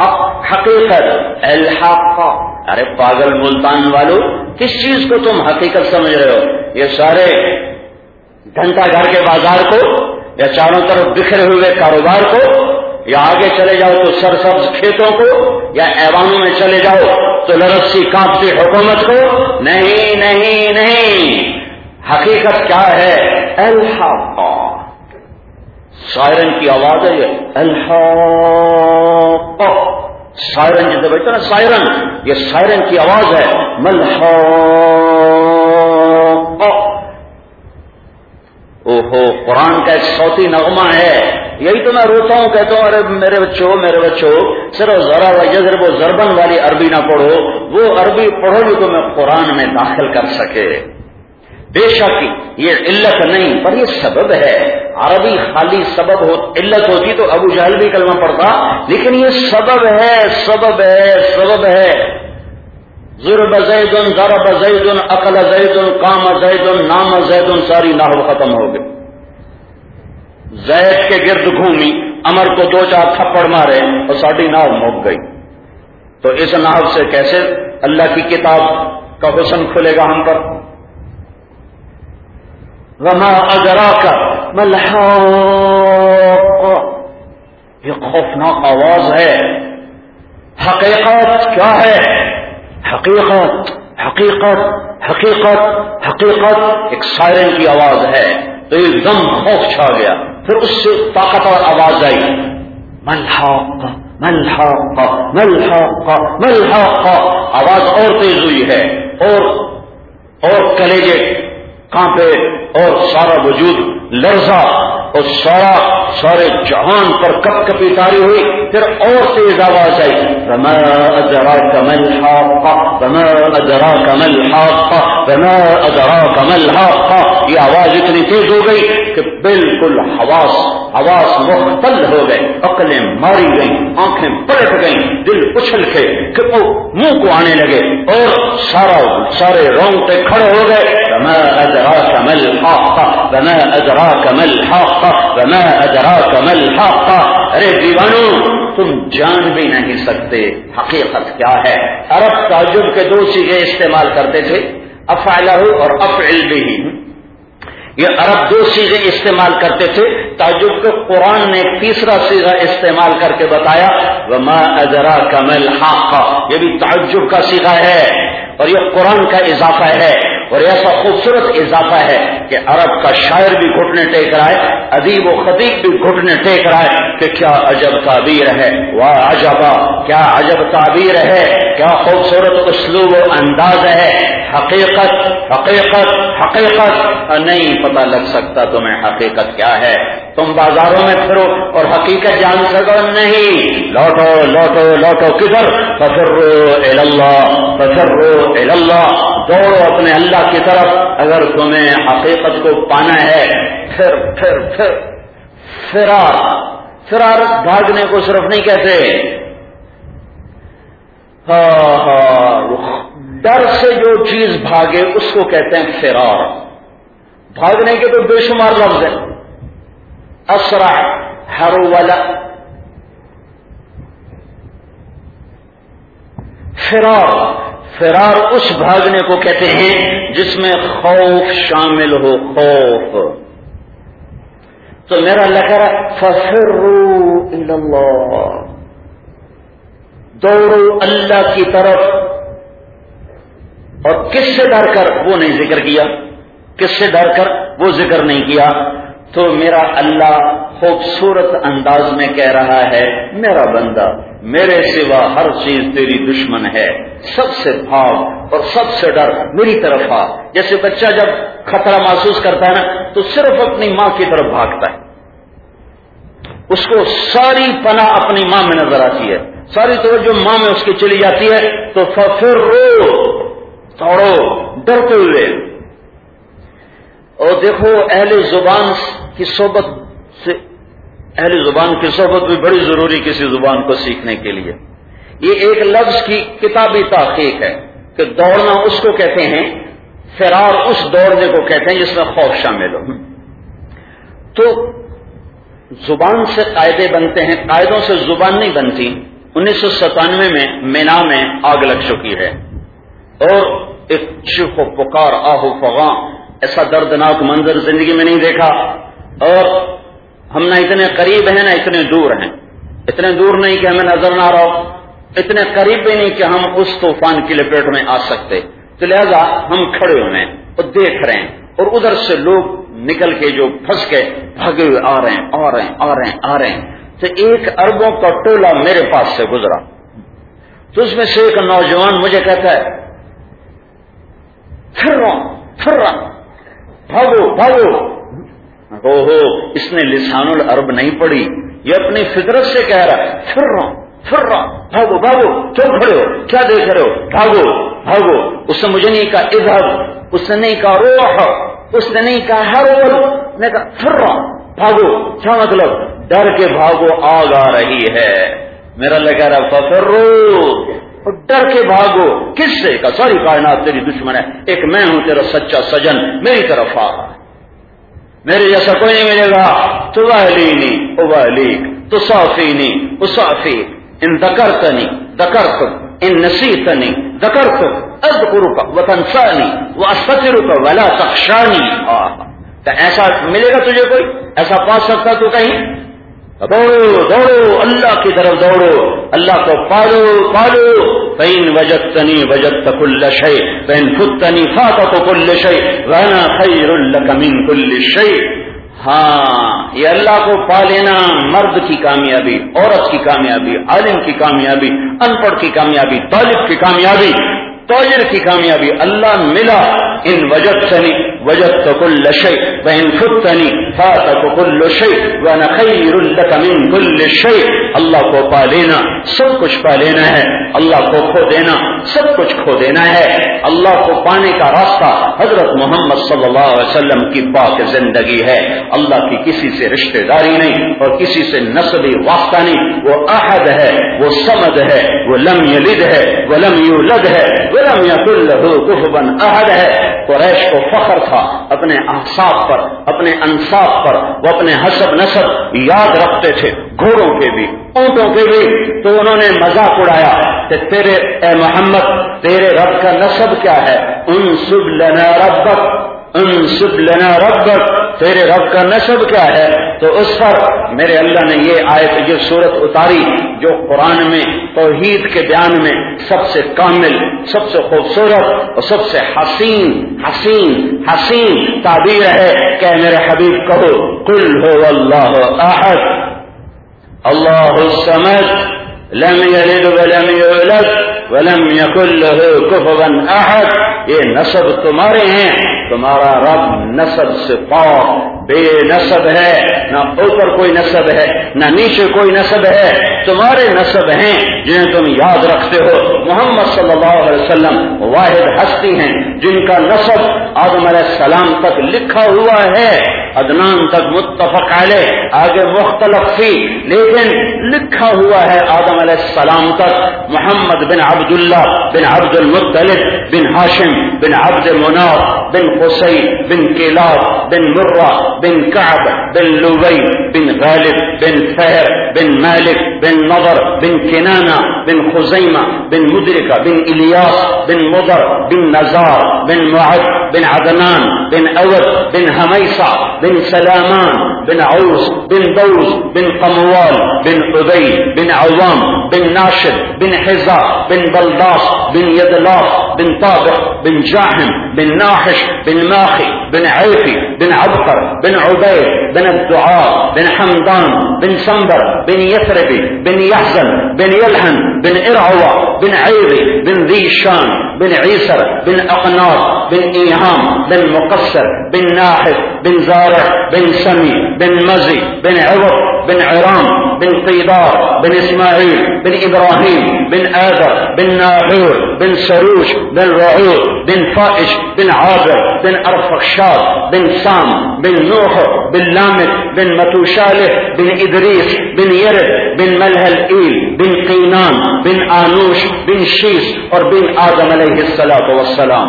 الحق۔ ارے پاگل ملتان والو، کس چیز کو تم حقیقت سمجھ رہے ہو؟ یہ سارے گھنٹہ گھر کے بازار کو، یا چاروں طرف بکھرے ہوئے کاروبار کو، یا آگے چلے جاؤ تو سرسبز کھیتوں کو، یا ایوانوں میں چلے جاؤ تو لرزتی کانپتی حکومت کو؟ نہیں نہیں نہیں، حقیقت کیا ہے؟ الحق۔ سائرن کی آواز ہے یہ، الحق۔ سائرن جیسے بچتا نا سائرن، یہ سائرن کی آواز ہے، ملحق۔ اوہو، قرآن کا ایک صوتی نغمہ ہے، یہی تو میں روتا ہوں، کہتا ہوں ارے میرے بچوں صرف ذرا و یضرب و ضربن والی عربی نہ پڑھو، وہ عربی پڑھو جو تمہیں قرآن میں داخل کر سکے۔ بے شک یہ علت نہیں، پر یہ سبب ہے۔ عربی خالی سبب علت ہوتی تو ابو جہل بھی کلمہ پڑھتا، لیکن یہ سبب ہے، سبب ہے۔ ضرب زید، ضرب زید، اکل زید، قام زید، نام زید، ساری نحو ختم ہو گئی۔ زید کے گرد گھومی، امر کو 2-4 تھپڑ مارے اور ساری نحو مک گئی۔ تو اس نحو سے کیسے اللہ کی کتاب کا حسن کھلے گا ہم پر؟ وما ادراک ما الحق، یہ خوفناک آواز ہے۔ حقیقت کیا ہے؟ حقیقت ایک سائرن کی آواز ہے، تو ایک دم خوف چھا گیا، پھر اس سے طاقتور آواز آئی، ملحق، آواز اور تیز ہوئی ہے، اور کلیجے کانپے اور سارا وجود لرزا، اور سارے جہان پر کپ کپی تاری ہوئی، پھر اور تیز آواز آئی، وما ادراک ما الحق، وما ادراک ما الحق، وما ادراک ما الحق۔ یہ آواز اتنی تیز ہو گئی کہ بالکل حواس مختل ہو گئے، عقلیں ماری گئیں، آنکھیں پلٹ گئیں، دل اچھل کے منہ کو آنے لگے، اور سارے رونگٹے کھڑے ہو گئے۔ وما ادراک ما الحق، وما ادراک ما الحق، وما ادراک ما الحق۔ ارے دیوانو، تم جان بھی نہیں سکتے حقیقت کیا ہے۔ عرب تعجب کے 2 صیغے استعمال کرتے تھے، افعلہ اور افعل بہ۔ یہ عرب 2 صیغے استعمال کرتے تھے، تعجب کے قرآن نے ایک تیسرا صیغہ استعمال کر کے بتایا، وما ادراک ما الحق۔ یہ بھی تعجب کا صیغہ ہے، اور یہ قرآن کا اضافہ ہے، اور ایسا خوبصورت اضافہ ہے کہ عرب کا شاعر بھی گھٹنے ٹیک رہا ہے، ادیب و خطیب بھی گھٹنے ٹیک رہا ہے کہ کیا عجب تعبیر ہے، واہ عجبا، کیا عجب تعبیر ہے، کیا خوبصورت اسلوب و انداز ہے۔ حقیقت نہیں پتہ لگ سکتا تمہیں حقیقت کیا ہے۔ تم بازاروں میں پھرو اور حقیقت جان سکو نہیں، لوٹو کدھر؟ ففروا الی اللہ، دوڑو اپنے اللہ کی طرف اگر تمہیں حقیقت کو پانا ہے۔ پھر فرار بھاگنے کو صرف نہیں کہتے، ڈر سے جو چیز بھاگے اس کو کہتے ہیں فرار۔ بھاگنے کے تو بے شمار لفظ ہیں، اسرع، ہرول۔ فرار اس بھاگنے کو کہتے ہیں جس میں خوف شامل ہو، خوف۔ تو میرا اللہ کہہ رہا ففروا الی اللہ، دوڑو اللہ کی طرف۔ اور کس سے ڈر کر وہ نہیں ذکر کیا، کس سے ڈر کر وہ ذکر نہیں کیا۔ تو میرا اللہ خوبصورت انداز میں کہہ رہا ہے، میرا بندہ میرے سوا ہر چیز تیری دشمن ہے، سب سے بھاگ اور سب سے ڈر میری طرف آ۔ جیسے بچہ جب خطرہ محسوس کرتا ہے نا تو صرف اپنی ماں کی طرف بھاگتا ہے، اس کو ساری پناہ اپنی ماں میں نظر آتی ہے، ساری توجہ ماں میں اس کی چلی جاتی ہے، تو ففروا، دوڑو ڈرتے ہوئے۔ اور دیکھو اہل زبان کی صحبت سے، اہل زبان کی صحبت بھی بڑی ضروری کسی زبان کو سیکھنے کے لیے۔ یہ ایک لفظ کی کتابی تحقیق ہے کہ دوڑنا اس کو کہتے ہیں، فرار اس دوڑنے کو کہتے ہیں جس میں خوف شامل ہو۔ تو زبان سے قاعدے بنتے ہیں، قاعدوں سے زبان نہیں بنتی۔ 1997 میں مینا میں آگ لگ چکی ہے اور ایک چیخ و پکار، آہ و فغاں، ایسا دردناک منظر زندگی میں نہیں دیکھا۔ اور ہم نہ اتنے قریب ہیں نہ اتنے دور ہیں، اتنے دور نہیں کہ ہمیں نظر نہ آ رہا ہو، اتنے قریب بھی نہیں کہ ہم اس طوفان کی لپیٹ میں آ سکتے، تو لہذا ہم کھڑے ہوئے ہیں اور دیکھ رہے ہیں، اور ادھر سے لوگ نکل کے جو پھنس کے بھاگے ہوئے آ رہے ہیں۔ تو ایک اربوں کا ٹولہ میرے پاس سے گزرا، تو اس میں سے ایک نوجوان مجھے کہتا ہے پھر رہا بھاگو۔ ہو اس نے لسان العرب نہیں پڑھی، یہ اپنی فطرت سے کہہ رہا ہے پھر رہا بھاگو، کیوں کھڑے ہو، کیا دیکھ رہے ہو، بھاگو۔ اس نے مجھے نہیں کہا اذهب، اس نے نہیں کہا روح، اس نے نہیں کہا ہرول، نے کہا پھر رہا بھاگو۔ کیا مطلب؟ ڈر کے بھاگو، آگ آ رہی ہے۔ میرا لگا رہا ففروا، اور ڈر کے بھاگو، کس سے؟ کا ساری کائنات تیری دشمن ہے، ایک میں ہوں تیرا سچا سجن، میری طرف آ، میرے جیسا کوئی نہیں ملے گا۔ تو وہلینی اوہلیک، تو صافینی اصافی، ان ذکرتنی ذکرتک، ان نسیتنی ذکرتک، اذکرک وتنسانی واستغفرک ولا تخشانی۔ تو ایسا ملے گا تجھے کوئی؟ ایسا پا سکتا تو کہیں؟ دوڑو اللہ کی طرف دوڑو، اللہ کو پالو۔ فإن وجدتنی وجدت كل شيء فإن فتنی فاتك كل شيء وأنا خير لك من كل شيء۔ ہاں، یہ اللہ کو پا لینا مرد کی کامیابی، عورت کی کامیابی، عالم کی کامیابی، ان پڑھ کی کامیابی، طالب کی کامیابی، تاجر کی کامیابی۔ اللہ ملا، ان وجدتنی وجدت كل شيء وإن فتنی فاتك كل شيء وأنا خير لك من كل شيء۔ اللہ کو پا لینا سب کچھ پا لینا ہے، اللہ کو کھو دینا سب کچھ کھو دینا ہے۔ اللہ کو پانے کا راستہ حضرت محمد صلی اللہ علیہ وسلم کی پاک زندگی ہے۔ اللہ کی کسی سے رشتہ داری نہیں اور کسی سے نسبی واسطہ نہیں، وہ احد ہے، وہ صمد ہے، وہ لم یلد ہے، وہ لم یولد ہے، ولم یکن لہ کفوا احد ہے۔ قریش کو فخر تھا اپنے احساب پر، اپنے انساب پر، وہ اپنے حسب نسب یاد رکھتے تھے، گھوڑوں کے بھی، اونٹوں کے بھی۔ تو انہوں نے مذاق اڑایا کہ تیرے اے محمد، تیرے رب کا نسب کیا ہے؟ انسب لنا ربک، انسب لنا ربک، تیرے رب کا نسب کیا ہے؟ تو اس پر میرے اللہ نے یہ آیت، یہ سورت اتاری جو قرآن میں توحید کے بیان میں سب سے کامل، سب سے خوبصورت اور سب سے حسین تعبیر ہے کہ میرے حبیب کہو قل هو اللہ احد اللہ الصمد لم یلد ولم یولد ولم یکن له کفوا احد۔ یہ نسب تمہارے ہیں، تمہارا رب نسب سے پاک بے نسب ہے، نہ اوپر کوئی نسب ہے نہ نیچے کوئی نسب ہے، تمہارے نسب ہیں جنہیں تم یاد رکھتے ہو۔ محمد صلی اللہ علیہ وسلم واحد ہستی ہیں جن کا نسب آدم علیہ السلام تک لکھا ہوا ہے، عدنان تک متفق علیہ، آگے مختلف تھی لیکن لکھا ہوا ہے آدم علیہ السلام تک۔ محمد بن عبداللہ بن عبد المطلب بن ہاشم بن عبد مناف بن قصی بن کلاب بن مرہ بن کعب بن لوی بن غالب بن فہر بن مالک بن نضر بن کنانہ بن خزیمہ بن مدرکہ بن الیاس بن مضر بن نزار بن معد بن عدنان بن اود بن حمیصہ بن سلامان بن عوس بن دوس بن قموال بن عبی بن عوام بن ناشد بن حزا بن بلداس بن یدلاف بن طابق بن جاحم بن ناحش بن ماخي بن عيفي بن عبقر بن عبيد بن الدعاء بن حمدان بن سنبر بن يثربي بن يحزن بن يلحن بن إرعوة بن عيري بن ذي شان بن عيسر بن أقناط بن إيهام بن مقصر بن ناحف بن زارع بن سمي بن مزي بن عوض بن عرام بن قيدار بن إسماعيل بن إبراهيم بن آذر بن ناحور بن سروش بن رعود بن فائش بن عابر بن أرفخشاد بن سام بن نوح بن لامت بن متوشالح بن إدريس بن يرد بن ملهل إيل بن قينان بن آنوش بن شيس اور بن آدم علیہ الصلاۃ والسلام.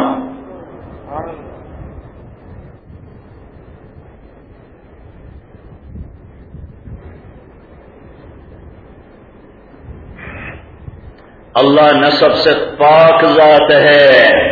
اللہ نسب سے پاک ذات ہے،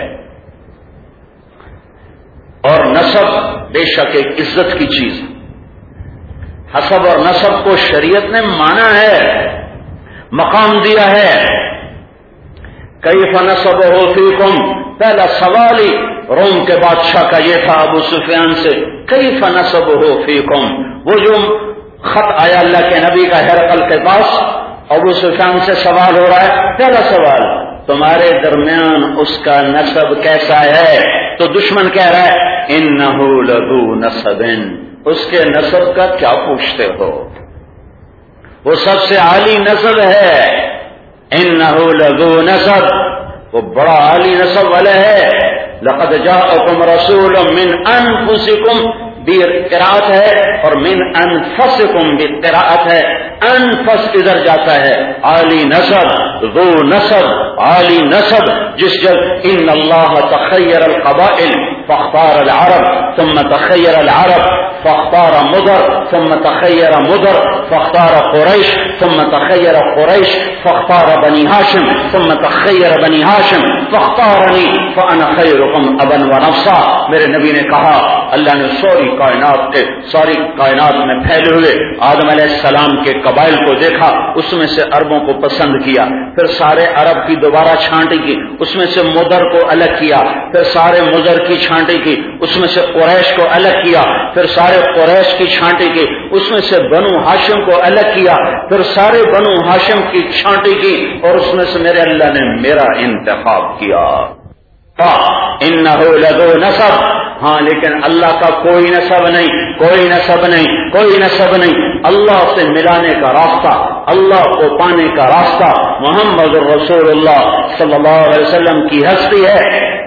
اور نسب بے شک ایک عزت کی چیز. حسب اور نسب کو شریعت نے مانا ہے، مقام دیا ہے. کیف نسبہ فیکم، پہلا سوال ہی روم کے بادشاہ کا یہ تھا ابو سفیان سے، کیف نسبہ فیکم. وہ جو خط آیا اللہ کے نبی کا ہرقل کے پاس، ابو سفیان سے سوال ہو رہا ہے. پہلا سوال، تمہارے درمیان اس کا نسب کیسا ہے؟ تو دشمن کہہ رہا ہے انہ لذو نسب، اس کے نسب کا کیا پوچھتے ہو، وہ سب سے عالی نسب ہے. انہ لذو نسب، وہ بڑا عالی نسب والے ہے. لقد جاءکم رسول من انفسکم بھی قراءت ہے اور من انفسکم بھی قراءت ہے. انفس ادھر جاتا ہے عالی نسب، ذو نسب عالی نسب. جس جب ان اللہ تخیر القبائل فاختار العرب ثم تخیر العرب فاختار مضر ثم تخیر مضر فاختار قریش ثم تخیر قریش فاختار بنی ہاشم ثم تخیر بنی ہاشم فاختارنی فانا خیرکم ابا ونفسا. میرے نبی نے کہا اللہ نے ساری کائنات میں پھیلے ہوئے آدم علیہ السلام کے قبائل کو دیکھا، اس میں سے عربوں کو پسند کیا، پھر سارے عرب کی دوبارہ چھانٹی کی، اس میں سے مضر کو الگ کیا، پھر سارے مضر کی چھانٹی کی، اس میں سے قریش کو الگ کیا، پھر سارے قریش کی چھانٹی کی، اس میں سے بنو ہاشم کو الگ کیا، پھر سارے بنو ہاشم کی چھانٹی کی، اور اس میں سے میرے اللہ نے میرا انتخاب کیا. انہ لذو نسب. ہاں لیکن اللہ کا کوئی نسب نہیں، کوئی نسب نہیں، کوئی نسب نہیں. اللہ سے ملانے کا راستہ، اللہ کو پانے کا راستہ محمد رسول اللہ صلی اللہ علیہ وسلم کی ہستی ہے.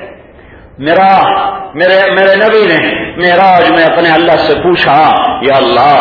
میرے نبی نے معراج میں اپنے اللہ سے پوچھا، یا اللہ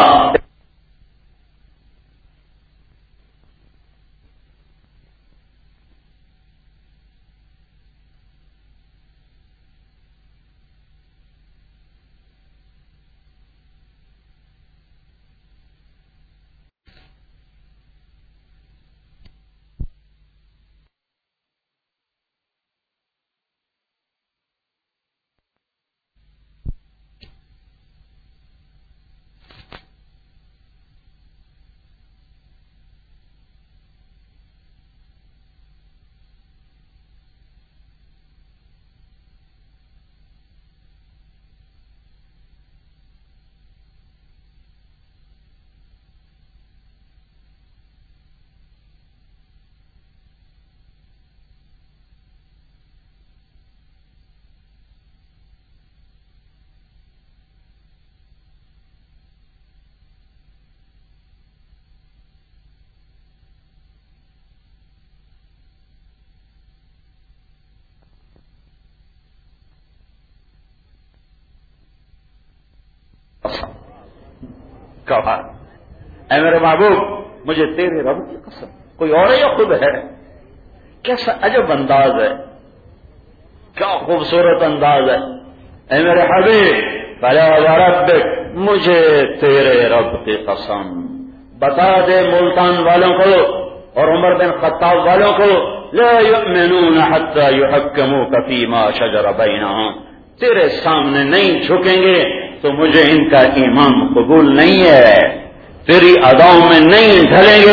کہا اے میرے محبوب مجھے تیرے رب کی قسم، کوئی اور ہے یا خود ہے؟ کیسا عجب انداز ہے، کیا خوبصورت انداز ہے. اے میرے حبیب فلا وربک، مجھے تیرے رب کی قسم. بتا دے ملتان والوں کو اور عمر بن خطاب والوں کو، لا یؤمنون حتی یحکموک فیما شجر بینہم، تیرے سامنے نہیں جھکیں گے تو مجھے ان کا ایمان قبول نہیں ہے، تیری اداؤں میں نہیں ڈھلیں گے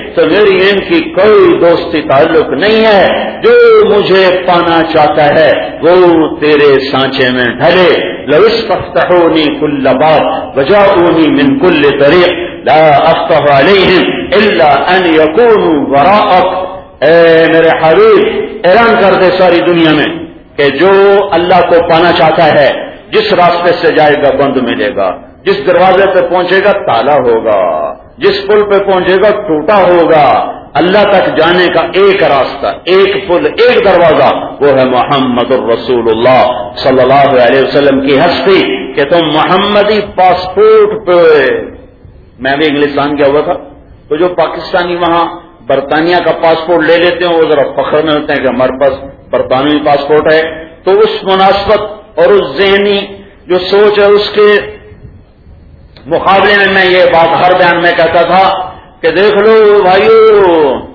تو میری ان کی کوئی دوستی تعلق نہیں ہے. جو مجھے پانا چاہتا ہے وہ تیرے سانچے میں ڈھلے. لو استفتحونی کل باب وجاؤنی من کل طریق لا افتح علیہم الا ان یکونوا وراءک. اے میرے حبیب اعلان کر دے ساری دنیا میں کہ جو اللہ کو پانا چاہتا ہے جس راستے سے جائے گا بند ملے گا, جس دروازے پہ پہنچے گا تالا ہوگا, جس پل پہ پہنچے گا ٹوٹا ہوگا. اللہ تک جانے کا ایک راستہ, ایک پل, ایک دروازہ, وہ ہے محمد الرسول اللہ صلی اللہ علیہ وسلم کی ہستی کہ تم محمدی پاسپورٹ پہ. میں بھی انگلستان گیا ہوا تھا تو جو پاکستانی وہاں برطانیہ کا پاسپورٹ لے لیتے ہیں وہ ذرا فخر میں ہوتے ہیں کہ ہمارے پاس برطانوی پاسپورٹ ہے. تو اس مناسبت اور اس ذہنی جو سوچ ہے اس کے مقابلے میں یہ بات ہر بیان میں کہتا تھا کہ دیکھ لو بھائیو,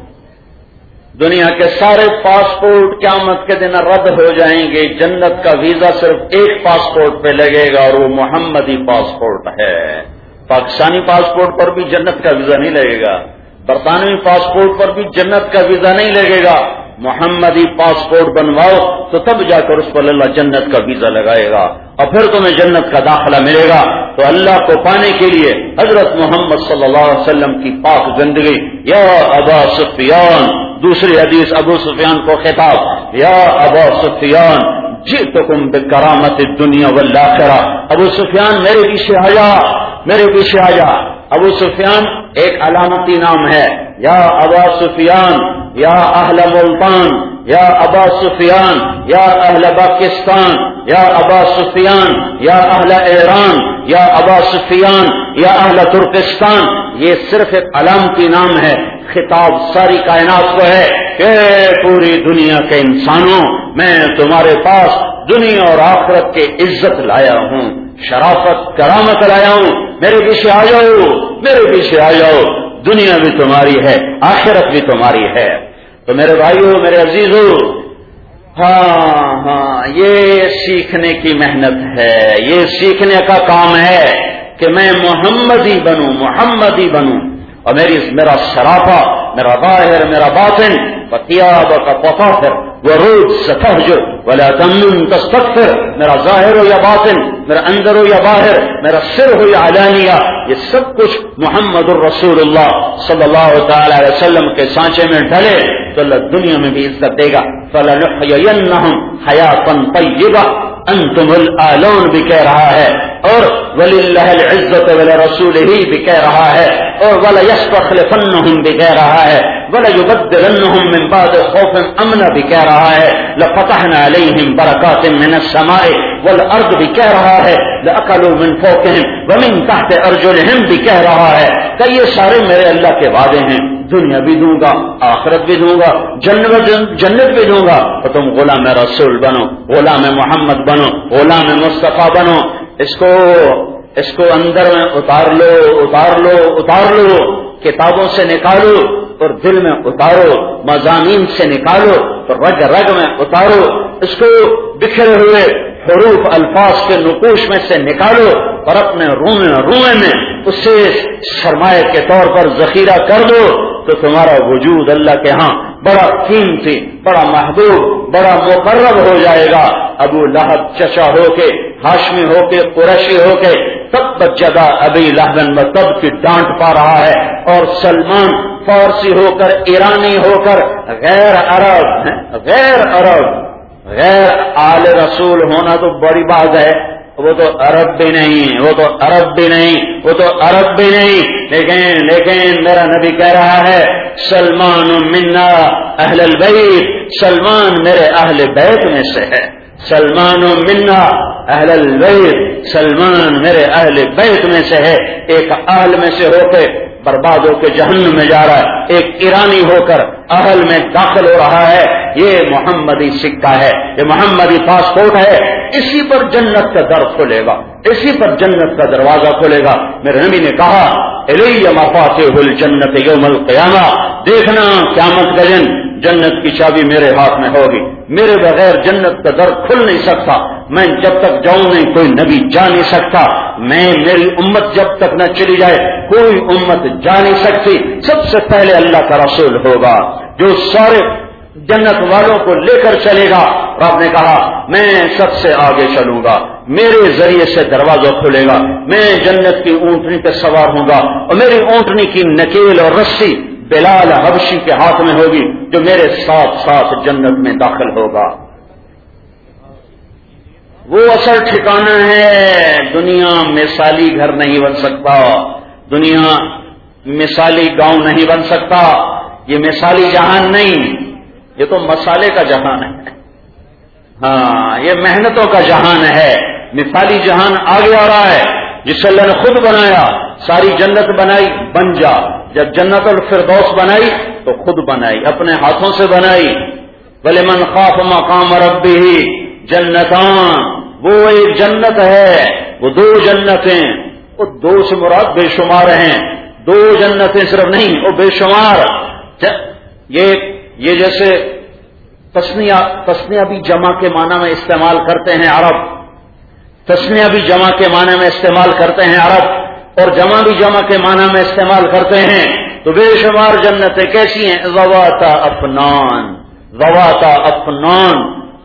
دنیا کے سارے پاسپورٹ قیامت کے دن رد ہو جائیں گے. جنت کا ویزا صرف ایک پاسپورٹ پہ لگے گا اور وہ محمدی پاسپورٹ ہے. پاکستانی پاسپورٹ پر بھی جنت کا ویزا نہیں لگے گا, برطانوی پاسپورٹ پر بھی جنت کا ویزا نہیں لگے گا. محمدی پاسپورٹ بنواؤ تو تب جا کر اس پر اللہ جنت کا ویزا لگائے گا اور پھر تمہیں جنت کا داخلہ ملے گا. تو اللہ کو پانے کے لیے حضرت محمد صلی اللہ علیہ وسلم کی پاک زندگی. یا ابا سفیان, دوسری حدیث ابو سفیان کو خطاب, یا ابا سفیان جئتکم بکرامت الدنیا والآخرہ. ابو سفیان میرے پیچھے آ جا, میرے پیچھے آ جا. ابو سفیان ایک علامتی نام ہے. یا ابا سفیان, یا اہل ملتان, یا ابا سفیان, یا اہل پاکستان, یا ابا سفیان, یا اہل ایران, یا ابا سفیان, یا اہل ترکستان. یہ صرف ایک علامتی نام ہے. خطاب ساری کائنات کو ہے کہ پوری دنیا کے انسانوں, میں تمہارے پاس دنیا اور آخرت کے عزت لایا ہوں, شرافت کرامت لایا ہوں. میرے پیچھے آ جاؤ, میرے پیچھے آ جاؤ. دنیا بھی تمہاری ہے, آخرت بھی تمہاری ہے. تو میرے بھائیو, میرے عزیزو, ہاں یہ سیکھنے کی محنت ہے, یہ سیکھنے کا کام ہے کہ میں محمدی بنوں, محمدی بنوں. اور میرا شرافہ, میرا ظاہر, میرا باطن, وثيابك فطهر ورجز فاهجر ولا تمنن تستكثر. میرا ظاہر ہو یا باطن, میرا اندر ہو یا باہر, میرا سر ہو یا علانیہ, یہ سب کچھ محمد الرسول اللہ صلی اللہ تعالی علیہ وسلم کے سانچے میں ڈھلے تو اللہ دنیا میں بھی عزت دے گا. فَلَنُحْيِيَنَّهُمْ حَيَاةً طَيِّبَةً انتم الآلون بھی کہہ رہا ہے, اور وَلِلَّهِ الْعِزَّةُ وَلِرَسُولِهِ بھی کہہ رہا ہے, اور وَلَيَسْتَخْلِفَنَّهُمْ بھی کہہ رہا ہے, وَلَيُبَدِّلَنَّهُمْ مِنْ بَعْدِ خَوْفٍ أَمْنًا بھی کہہ رہا ہے, لَفَتَحْنَا عَلَيْهِمْ بَرَكَاتٍ مِنَ السَّمَاءِ وَالْأَرْضِ بھی کہہ رہا ہے, لَأَكَلُوا مِنْ فَوْقِهِمْ وَمِنْ تَحْتِ أَرْجُلِهِمْ بھی کہہ رہا ہے. کہ یہ سارے میرے اللہ کے وعدے ہیں, دنیا بھی دوں گا, آخرت بھی دوں گا, جنت بھی دوں گا. تو تم غلام رسول بنو, غلام محمد بنو, غلام مصطفیٰ بنو. اس کو اندر میں اتار لو, اتار لو, اتار لو. کتابوں سے نکالو اور دل میں اتارو, مضامین سے نکالو تو رگ رگ میں اتارو. اس کو بکھرے ہوئے حروف الفاظ کے نقوش میں سے نکالو اور اپنے روئے میں اسے سرمایہ کے طور پر ذخیرہ کر دو تو تمہارا وجود اللہ کے ہاں بڑا قیمتی, بڑا محبوب, بڑا مقرب ہو جائے گا. ابو لہب چچا ہو کے, ہاشمی ہو کے, قریشی ہو کے تب جگہ ابی لہب مطلب کی ڈانٹ پا رہا ہے, اور سلمان فارسی ہو کر, ایرانی ہو کر, غیر عرب غیر آل رسول ہونا تو بڑی بات ہے. وہ تو عرب بھی نہیں, وہ تو عرب بھی نہیں, وہ تو عرب بھی نہیں, لیکن میرا نبی کہہ رہا ہے سلمان منا اہل البیت, سلمان میرے اہل بیت میں سے ہے. سلمان منا اہل البیت, سلمان میرے اہل بیت میں سے ہے. ایک اہل میں سے ہو کے برباد ہو کے جہنم میں جا رہا ہے, ایک ایرانی ہو کر اہل میں داخل ہو رہا ہے. یہ محمدی سکہ ہے, یہ محمدی پاسپورٹ ہے. اسی پر جنت کا در کھلے گا, اسی پر جنت کا دروازہ کھلے گا. میرے نبی نے کہا الی مفاتیح الجنت یوم القیامہ, دیکھنا قیامت کا دن جنت کی چابی میرے ہاتھ میں ہوگی, میرے بغیر جنت کا در کھل نہیں سکتا. میں جب تک جاؤں نہیں کوئی نبی جا نہیں سکتا، میری امت جب تک نہ چلی جائے کوئی امت جا نہیں سکتی، سب سے پہلے اللہ کا رسول ہوگا جو سارے جنت والوں کو لے کر چلے گا۔ اور آپ نے کہا میں سب سے آگے چلوں گا، میرے ذریعے سے دروازہ کھلے گا، میں جنت کی اونٹنی پہ سوار ہوں گا اور میری اونٹنی کی نکیل اور رسی بلال حبشی کے ہاتھ میں ہوگی جو میرے ساتھ ساتھ جنت میں داخل ہوگا۔ وہ اصل ٹھکانہ ہے۔ دنیا مثالی گھر نہیں بن سکتا، دنیا مثالی گاؤں نہیں بن سکتا، یہ مثالی جہان نہیں، یہ تو مسالے کا جہان ہے، ہاں یہ محنتوں کا جہان ہے۔ مثالی جہان آگے آ رہا ہے جسے اللہ نے خود بنایا، ساری جنت بنائی، بن جا، جب جنت الفردوس بنائی تو خود بنائی، اپنے ہاتھوں سے بنائی۔ وَلِمَنْ خَافَ مَقَامَ رَبِّهِ جنتان، وہ ایک جنت ہے، وہ دو جنتیں، وہ دو سے مراد بے شمار ہیں، دو جنتیں صرف نہیں، وہ بے شمار۔ یہ جیسے تسنیہ بھی جمع کے معنی میں استعمال کرتے ہیں عرب، تسنیہ بھی جمع کے معنی میں استعمال کرتے ہیں عرب، اور جمع بھی جمع کے معنی میں استعمال کرتے ہیں، تو بے شمار جنتیں کیسی ہیں؟ ذواتا افنان، ذواتا افنان،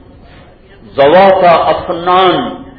ذواتا افنان،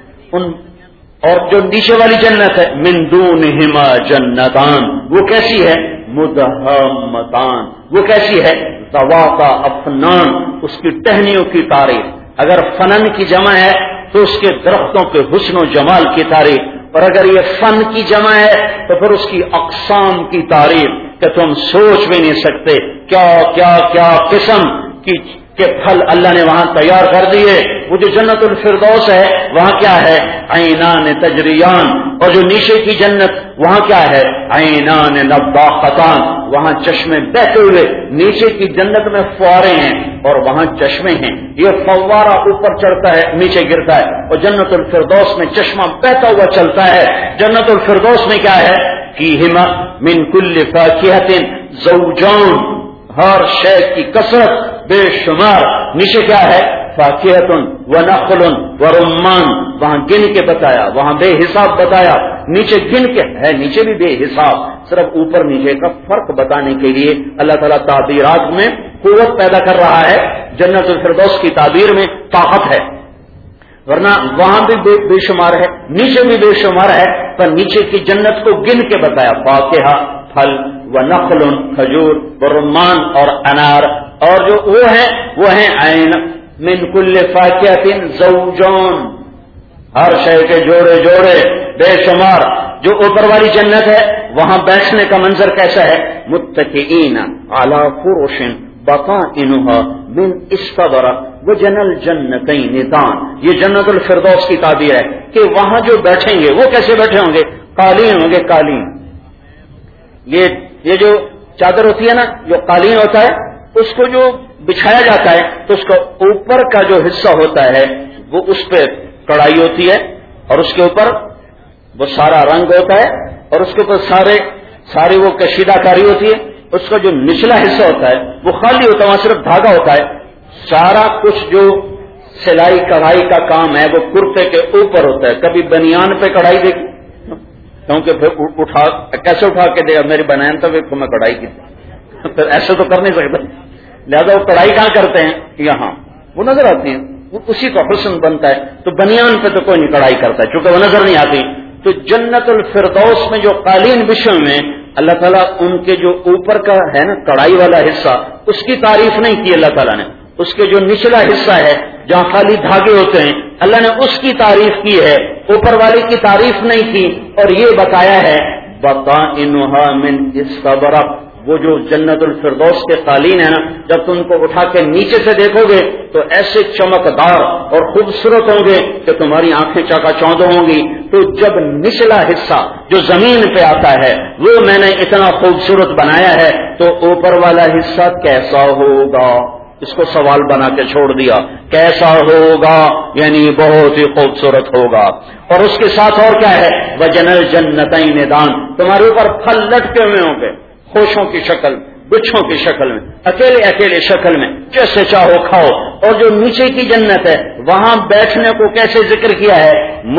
اور جو نیچے والی جنت ہے من دونہما جنتان، وہ کیسی ہے؟ مدہمتان، وہ کیسی ہے؟ ذواتا افنان، اس کی ٹہنیوں کی تعریف، اگر فنن کی جمع ہے تو اس کے درختوں کے حسن و جمال کی تعریف، اور اگر یہ فن کی جمع ہے تو پھر اس کی اقسام کی تعریف کہ تم سوچ بھی نہیں سکتے کیا کیا کیا قسم کی کہ پھل اللہ نے وہاں تیار کر دیے۔ وہ جو جنت الفردوس ہے وہاں کیا ہے؟ عینان تجریان، اور جو نیچے کی جنت وہاں کیا ہے؟ عینان نضاختان، وہاں چشمے بہتے ہوئے، نیچے کی جنت میں فوارے ہیں اور وہاں چشمے ہیں، یہ فوارہ اوپر چڑھتا ہے نیچے گرتا ہے، اور جنت الفردوس میں چشمہ بہتا ہوا چلتا ہے۔ جنت الفردوس میں کیا ہے؟ فیہما من کل فاکہۃ زوجان، ہر شے کی کثرت بے شمار۔ نیچے کیا ہے؟ فاکہۃ ونخل ورمان، وہاں گن کے بتایا، وہاں بے حساب بتایا، نیچے گن کے ہے، نیچے بھی بے حساب، صرف اوپر نیچے کا فرق بتانے کے لیے اللہ تعالیٰ تعبیرات میں قوت پیدا کر رہا ہے۔ جنت الفردوس کی تعبیر میں طاقت ہے، ورنہ وہاں بھی بے شمار ہے، نیچے بھی بے شمار ہے، پر نیچے کی جنت کو گن کے بتایا، فاکہہ پھل، ونخل کھجور، ورمان اور انار، اور جو وہ ہیں عین من کل فاکہۃ زوجان، ہر شے کے جوڑے جوڑے بے شمار۔ جو اوپر والی جنت ہے وہاں بیٹھنے کا منظر کیسا ہے؟ متکئین علی فرش بطائنها من استبرق وجنى الجنتین دان، یہ جنت الفردوس کی تعبیر ہے کہ وہاں جو بیٹھیں گے وہ کیسے بیٹھے ہوں گے؟ قالین ہوں گے، قالین، یہ جو چادر ہوتی ہے نا، جو قالین ہوتا ہے، اس کو جو بچھایا جاتا ہے تو اس کا اوپر کا جو حصہ ہوتا ہے وہ اس پہ کڑھائی ہوتی ہے، اور اس کے اوپر وہ سارا رنگ ہوتا ہے، اور اس کے اوپر ساری وہ کشیدہ کاری ہوتی ہے، اس کا جو نچلا حصہ ہوتا ہے وہ خالی ہوتا ہے، وہاں صرف دھاگا ہوتا ہے، سارا کچھ جو سلائی کڑھائی کا کام ہے وہ کرتے کے اوپر ہوتا ہے۔ کبھی بنیان پہ کڑھائی دیکھی؟ کیونکہ پھر کیسے اٹھا کے دے گا؟ میری بنیان تو میں کڑھائی کی پھر ایسے تو کر نہیں سکتا، لہذا وہ کڑھائی کہاں کرتے ہیں؟ یہاں وہ نظر آتی ہیں، وہ اسی کا حسن بنتا ہے، تو بنیان پہ تو کوئی نہیں کڑھائی کرتا ہے چونکہ وہ نظر نہیں آتی۔ تو جنت الفردوس میں جو قالین بچھے میں اللہ تعالیٰ ان کے جو اوپر کا ہے نا کڑھائی والا حصہ، اس کی تعریف نہیں کی اللہ تعالیٰ نے، اس کے جو نچلا حصہ ہے جہاں خالی دھاگے ہوتے ہیں اللہ نے اس کی تعریف کی ہے، اوپر والی کی تعریف نہیں کی، اور یہ بتایا ہے بطائنها من استبرق، وہ جو جنت الفردوس کے قالین ہے نا، جب تم کو اٹھا کے نیچے سے دیکھو گے تو ایسے چمکدار اور خوبصورت ہوں گے کہ تمہاری آنکھیں چاکا چوندھ ہوں گی۔ تو جب نچلا حصہ جو زمین پہ آتا ہے وہ میں نے اتنا خوبصورت بنایا ہے تو اوپر والا حصہ کیسا ہوگا؟ اس کو سوال بنا کے چھوڑ دیا، کیسا ہوگا یعنی بہت ہی خوبصورت ہوگا۔ اور اس کے ساتھ اور کیا ہے؟ وجنى الجنتین دان، تمہارے اوپر پھل لٹکے ہوئے ہوں گے، خوشوں کی شکل، گچھوں کی شکل میں، اکیلے اکیلے شکل میں، جیسے چاہو کھاؤ. اور جو نیچے کی جنت ہے وہاں بیٹھنے کو کیسے ذکر کیا ہے؟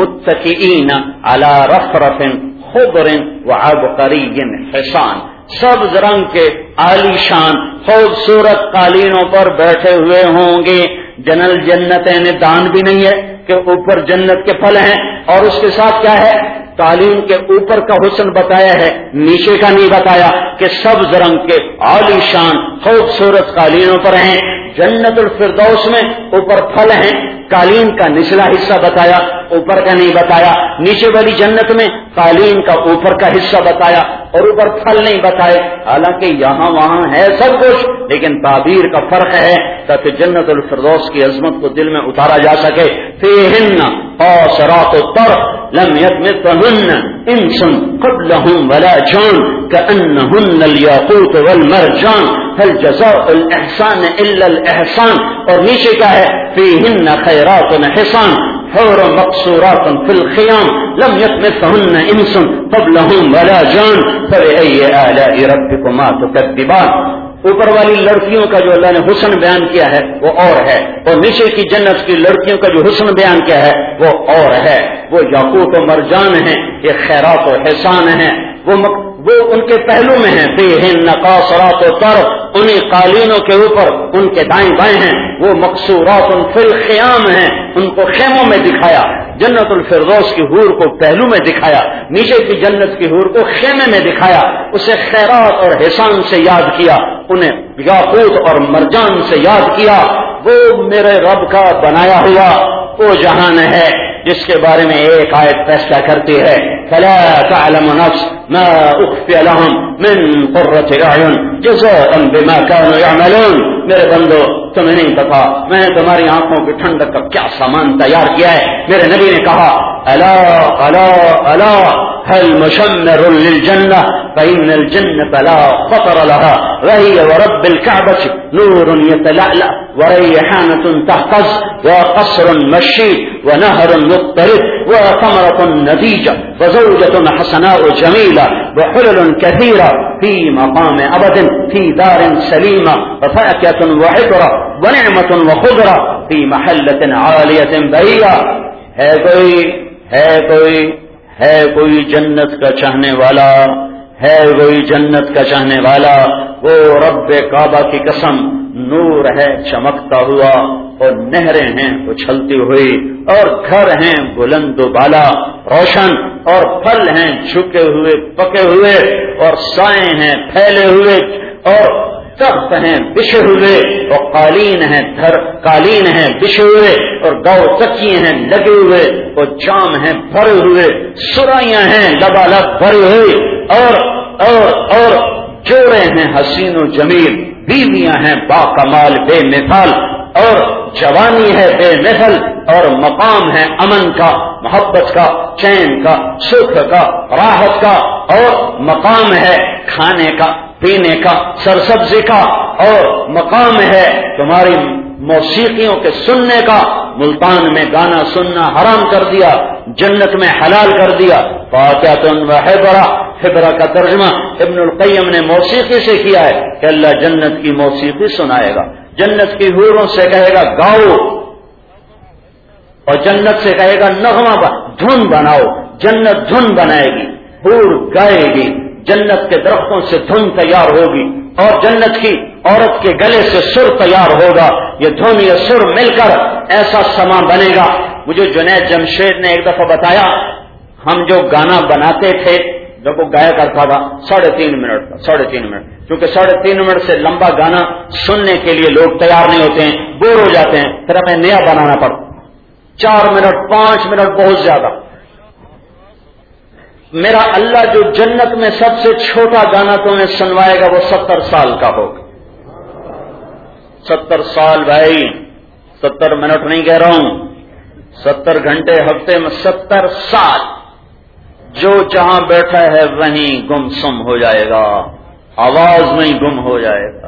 متکئین علی رفرف خضر وعبقری حسان، سبز رنگ کے عالی شان خوبصورت قالینوں پر بیٹھے ہوئے ہوں گے. جنل جنتین دان بھی نہیں ہے کہ اوپر جنت کے پھل ہیں، اور اس کے ساتھ کیا ہے؟ قالین کے اوپر کا حسن بتایا ہے، نیچے کا نہیں بتایا، کہ سبز رنگ کے عالی شان خوبصورت قالینوں پر ہیں. جنت الفردوس میں اوپر پھل ہیں، قالین کا نچلا حصہ بتایا، اوپر کا نہیں بتایا. نیچے والی جنت میں قالین کا اوپر کا حصہ بتایا اور اوپر پھل نہیں بتائے. حالانکہ یہاں وہاں ہے سب کچھ، لیکن تعبیر کا فرق ہے تاکہ جنت الفردوس کی عظمت کو دل میں اتارا جا سکے. فیہن قاصرات الطرف لم یطمثہن انس قبلہم ولا جان کأنہن الیاقوت والمرجان هل جزاء الاحسان الا الاحسان. اور نیچے کا ہے فیہن خیرات حسان حور مقصورات فی الخیام لم یطمثہن انس قبلہم ولا جان فبأی آلاء ربکما تکذبان. اوپر والی لڑکیوں کا جو اللہ نے حسن بیان کیا ہے وہ اور ہے، اور نیچے کی جنت کی لڑکیوں کا جو حسن بیان کیا ہے وہ اور ہے. وہ یاقوت و مرجان ہیں، یہ خیرات و حسان ہیں، وہ ان کے پہلو میں ہیں. فیہن قاصرات الطرف، انہی قالینوں کے اوپر ان کے دائیں بائیں ہیں. وہ مقصورات فی الخیام ہیں، ان کو خیموں میں دکھایا. جنت الفردوس کی حور کو پہلو میں دکھایا، نیچے کی جنت کی حور کو خیمے میں دکھایا. اسے خیرات اور حسان سے یاد کیا، انہیں یاقوت اور مرجان سے یاد کیا. وہ میرے رب کا بنایا ہوا وہ جہان ہے جس کے بارے میں ایک آیت فیصلہ کرتی ہے فلا تعلم نفس ما اخفی لهم من قرۃ اعین جزاء بما كانوا يعملون. میرے بندو تمہیں نہیں پتا میں نے تمہاری آنکھوں کی ٹھنڈک کا کیا سامان تیار کیا ہے. میرے نبی نے کہا الا الا الا هل مشمر للجنة فإن الجنة لا خطر لها وهي ورب الكعبة نور يتلألأ وريحانة تهتز وقصر مشيد ونهر مضطرب وثمرة نضيجة وزوجة حسناء جميلة وحلل كثيرة في مقام أبد في دار سليمة وفاكهة وعطرة ونعمة وخضرة في محلة عالية بهية. ہے کوئی جنت کا چاہنے والا، ہے کوئی جنت کا چاہنے والا. وہ رب کعبہ کی قسم نور ہے چمکتا ہوا، اور نہریں ہیں اچھلتی ہوئی، اور گھر ہیں بلند و بالا روشن، اور پھل ہیں جھکے ہوئے پکے ہوئے، اور سائیں ہیں پھیلے ہوئے، اور تخت ہیں بچھے ہوئے، اور قالین ہیں بچھے ہوئے، اور گاؤ تکیے ہیں لگے ہوئے، اور جام ہیں بھرے ہوئے، سرائیاں ہیں لبالب بھری ہوئی، اور جوڑے ہیں حسین و جمیل، بیویاں ہیں باکمال بے مثال، اور جوانی ہے بے مثل، اور مقام ہے امن کا، محبت کا، چین کا، سکھ کا، راحت کا، اور مقام ہے کھانے کا، پینے کا، سرسبزی کا، اور مقام ہے تمہاری موسیقیوں کے سننے کا. ملتان میں گانا سننا حرام کر دیا، جنت میں حلال کر دیا. فاکہۃ وحبرہ، حبرہ کا ترجمہ ابن القیم نے موسیقی سے کیا ہے کہ اللہ جنت کی موسیقی سنائے گا، جنت کی حوروں سے کہے گا گاؤ، اور جنت سے کہے گا نغمہ دھن بناؤ. جنت دھن بنائے گی، حور گائے گی، جنت کے درختوں سے دھن تیار ہوگی، اور جنت کی عورت کے گلے سے سر تیار ہوگا. یہ دھن یہ سر مل کر ایسا سما بنے گا. مجھے جنید جمشید نے ایک دفعہ بتایا، ہم جو گانا بناتے تھے جب وہ گایا کرتا تھا 3.5 منٹ کا، 3.5 منٹ، کیونکہ 3.5 منٹ سے لمبا گانا سننے کے لیے لوگ تیار نہیں ہوتے ہیں، بور ہو جاتے ہیں، پھر ہمیں نیا بنانا پڑتا. 4 منٹ 5 منٹ بہت زیادہ. میرا اللہ جو جنت میں سب سے چھوٹا گانا تمہیں سنوائے گا وہ 70 سال کا ہوگا. 70 سال بھائی، 70 منٹ نہیں کہہ رہا ہوں، 70 گھنٹے ہفتے میں 70 سال. جو جہاں بیٹھا ہے وہیں گم سم ہو جائے گا، آواز میں ہی گم ہو جائے گا.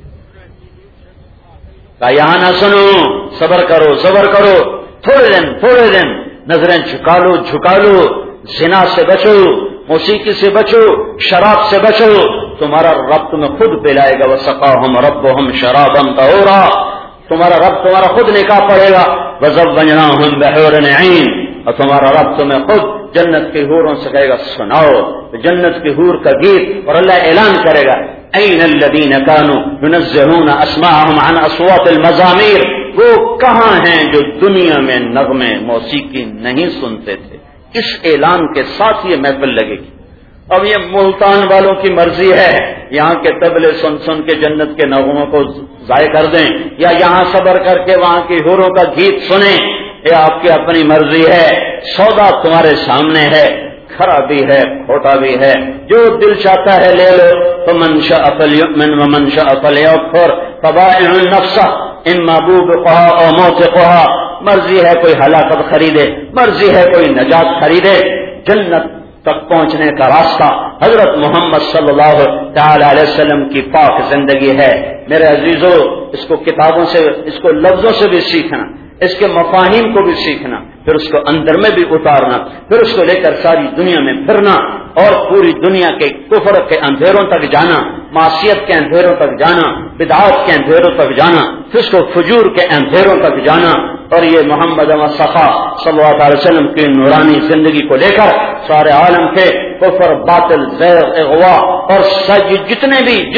یہاں نہ سنو، صبر کرو صبر کرو، تھوڑے دن نظریں جھکا لو، زنا سے بچو، موسیقی سے بچو، شراب سے بچو، تمہارا رب تمہیں خود پلائے گا، وسقاہم ربہم شرابا طہورا، تمہارا رب تمہارا خود نکاح پڑھے گا، وزوجناہم بحور عین، اور تمہارا رب تمہیں خود جنت کی حوروں سے کہے گا سناؤ جنت کی حور کا گیت، اور اللہ اعلان کرے گا این الذین کانوا ینزہون اسماءہم عن اصوات المزامیر، وہ کہاں ہیں جو دنیا میں نغمے موسیقی نہیں سنتے تھے۔ اس اعلان کے ساتھ یہ محفل لگے گی۔ اب یہ ملتان والوں کی مرضی ہے، یہاں کے طبلے سن سن کے جنت کے نغموں کو ضائع کر دیں، یا یہاں صبر کر کے وہاں کی حوروں کا گیت سنیں، یہ آپ کی اپنی مرضی ہے۔ سودا تمہارے سامنے ہے، کھرا بھی ہے کھوٹا بھی ہے، جو دل چاہتا ہے لے لو۔ فمن شاء فلیؤمن ومن شاء فلیکفر فبائع النفس اما بوبقها او موثقها، مرضی ہے کوئی ہلاکت خریدے، مرضی ہے کوئی نجات خریدے۔ جنت تک پہنچنے کا راستہ حضرت محمد صلی اللہ تعالی علیہ وسلم کی پاک زندگی ہے۔ میرے عزیزو، اس کو کتابوں سے، اس کو لفظوں سے بھی سیکھنا، اس کے مفاہیم کو بھی سیکھنا، پھر اس کو اندر میں بھی اتارنا، پھر اس کو لے کر ساری دنیا میں پھرنا، اور پوری دنیا کے کفر کے اندھیروں تک جانا، معصیت کے اندھیروں تک جانا، بدعات کے اندھیروں تک جانا، پھر اس کو فجور کے اندھیروں تک جانا۔ اور یہ محمد مصطفیٰ صلی اللہ علیہ وسلم کی نورانی زندگی کو لے کر سارے عالم کے کفر، باطل، زیر، اغوا اور جتنے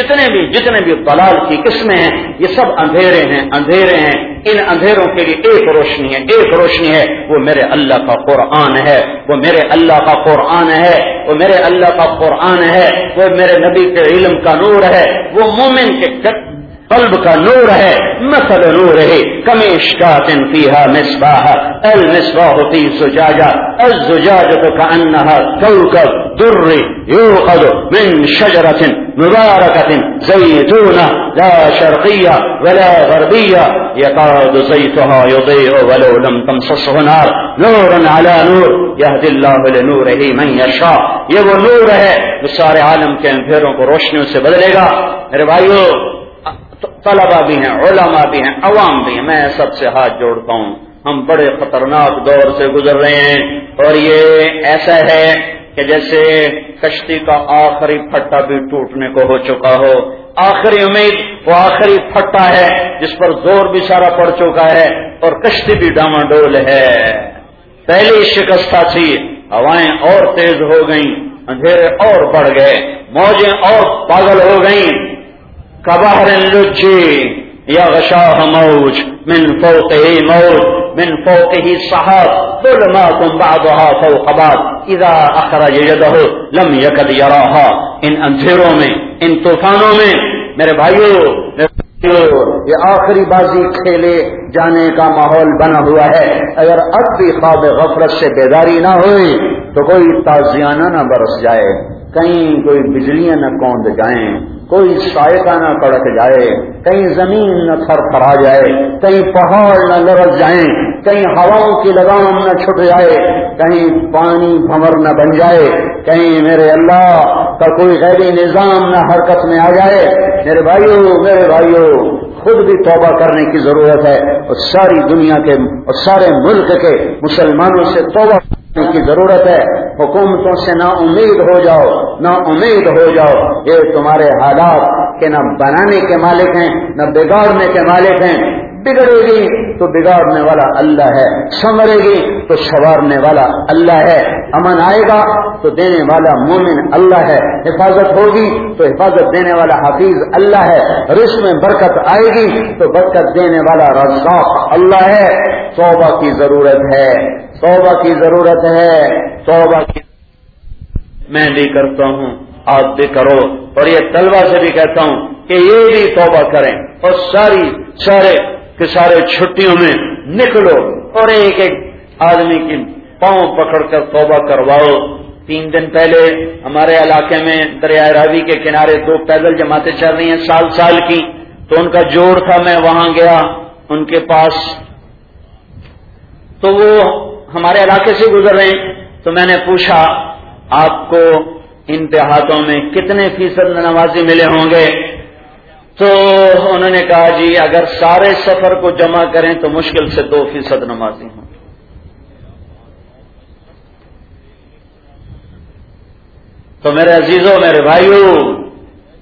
بھی ضلال کی قسمیں ہیں، یہ سب اندھیرے ہیں، اندھیرے ہیں۔ ان اندھیروں کے لیے ایک روشنی ہے، ایک روشنی ہے، وہ میرے اللہ کا قرآن ہے، وہ میرے اللہ کا قرآن ہے، وہ میرے اللہ کا قرآن ہے، وہ میرے نبی کے علم کا نور ہے، وہ مومن کے قلب کا نور ہے۔ مثل نورہ کمشکاۃ فیہا مصباح، المصباح فی زجاجہ، الزجاجۃ کأنہا کوکب درّی یوقد من شجرۃ مبارکۃ زیتونہ لا شرقیہ ولا غربیہ یکاد زیتہا یضیء ولو لم تمسسہ نار نور علی نور یہدی اللہ لنورہ من یشاء۔ یہ وہ نور ہے جو سارے عالم کے اندھیروں کو روشنیوں سے بدلے گا۔ میرے بھائیو، طلبہ بھی ہیں، علماء بھی ہیں، عوام بھی ہیں، میں سب سے ہاتھ جوڑتا ہوں، ہم بڑے خطرناک دور سے گزر رہے ہیں، اور یہ ایسا ہے کہ جیسے کشتی کا آخری پھٹا بھی ٹوٹنے کو ہو چکا ہو۔ آخری امید وہ آخری پھٹا ہے جس پر زور بھی سارا پڑ چکا ہے، اور کشتی بھی ڈاماڈول ہے۔ پہلی شکستہ تھی، ہوائیں اور تیز ہو گئیں، اندھیرے اور بڑھ گئے، موجیں اور پاگل ہو گئیں۔ کبہر لجی یغشاہ موج من فوقہ موج من فوقہ سحاب ظلمات بعضها فوق بعض اذا اخرج یدہ لم یکد یراہا۔ ان اندھیروں میں، ان طوفانوں میں میرے بھائیو، یہ آخری بازی کھیلے جانے کا ماحول بنا ہوا ہے۔ اگر اب بھی خواب غفلت سے بیداری نہ ہوئی تو کوئی تازیانہ نہ برس جائے، کہیں کوئی بجلیاں نہ کوند جائیں، کوئی سائقہ نہ کڑک جائے، کہیں زمین نہ تھر تھرا جائے، کہیں پہاڑ نہ لرز جائیں، کہیں ہواؤں کی لگام نہ چھٹ جائے، کہیں پانی بھنور نہ بن جائے، کہیں میرے اللہ کا کوئی غیبی نظام نہ حرکت میں آ جائے۔ میرے بھائیو، خود بھی توبہ کرنے کی ضرورت ہے، اور ساری دنیا کے اور سارے ملک کے مسلمانوں سے توبہ کرنے کی ضرورت ہے۔ حکومتوں سے نا امید ہو جاؤ، نا امید ہو جاؤ، یہ تمہارے حالات کے نہ بنانے کے مالک ہیں نہ بگاڑنے کے مالک ہیں۔ بگڑے گی تو بگاڑنے والا اللہ ہے، سنورے گی تو سنوارنے والا اللہ ہے، امن آئے گا تو دینے والا مومن اللہ ہے، حفاظت ہوگی تو حفاظت دینے والا حفیظ اللہ ہے، رزق میں برکت آئے گی تو برکت دینے والا رزاق اللہ ہے۔ توبہ کی ضرورت ہے، توبہ کی ضرورت ہے، توبہ کی میں بھی کرتا ہوں، آپ بھی کرو، اور یہ طلبہ سے بھی کہتا ہوں کہ یہ بھی توبہ کریں، اور سارے چھٹیوں میں نکلو اور ایک ایک آدمی کی پاؤں پکڑ کر توبہ کرواؤ۔ 3 دن پہلے ہمارے علاقے میں دریائے راوی کے کنارے 2 پیدل جماعتیں چل رہی ہیں سال کی، تو ان کا جوڑ تھا، میں وہاں گیا ان کے پاس، تو وہ ہمارے علاقے سے گزر رہے ہیں، تو میں نے پوچھا آپ کو ان دیہاتوں میں کتنے فیصد نمازی ملے ہوں گے؟ تو انہوں نے کہا جی اگر سارے سفر کو جمع کریں تو مشکل سے 2% نمازی ہوں۔ تو میرے عزیزوں، میرے بھائیوں،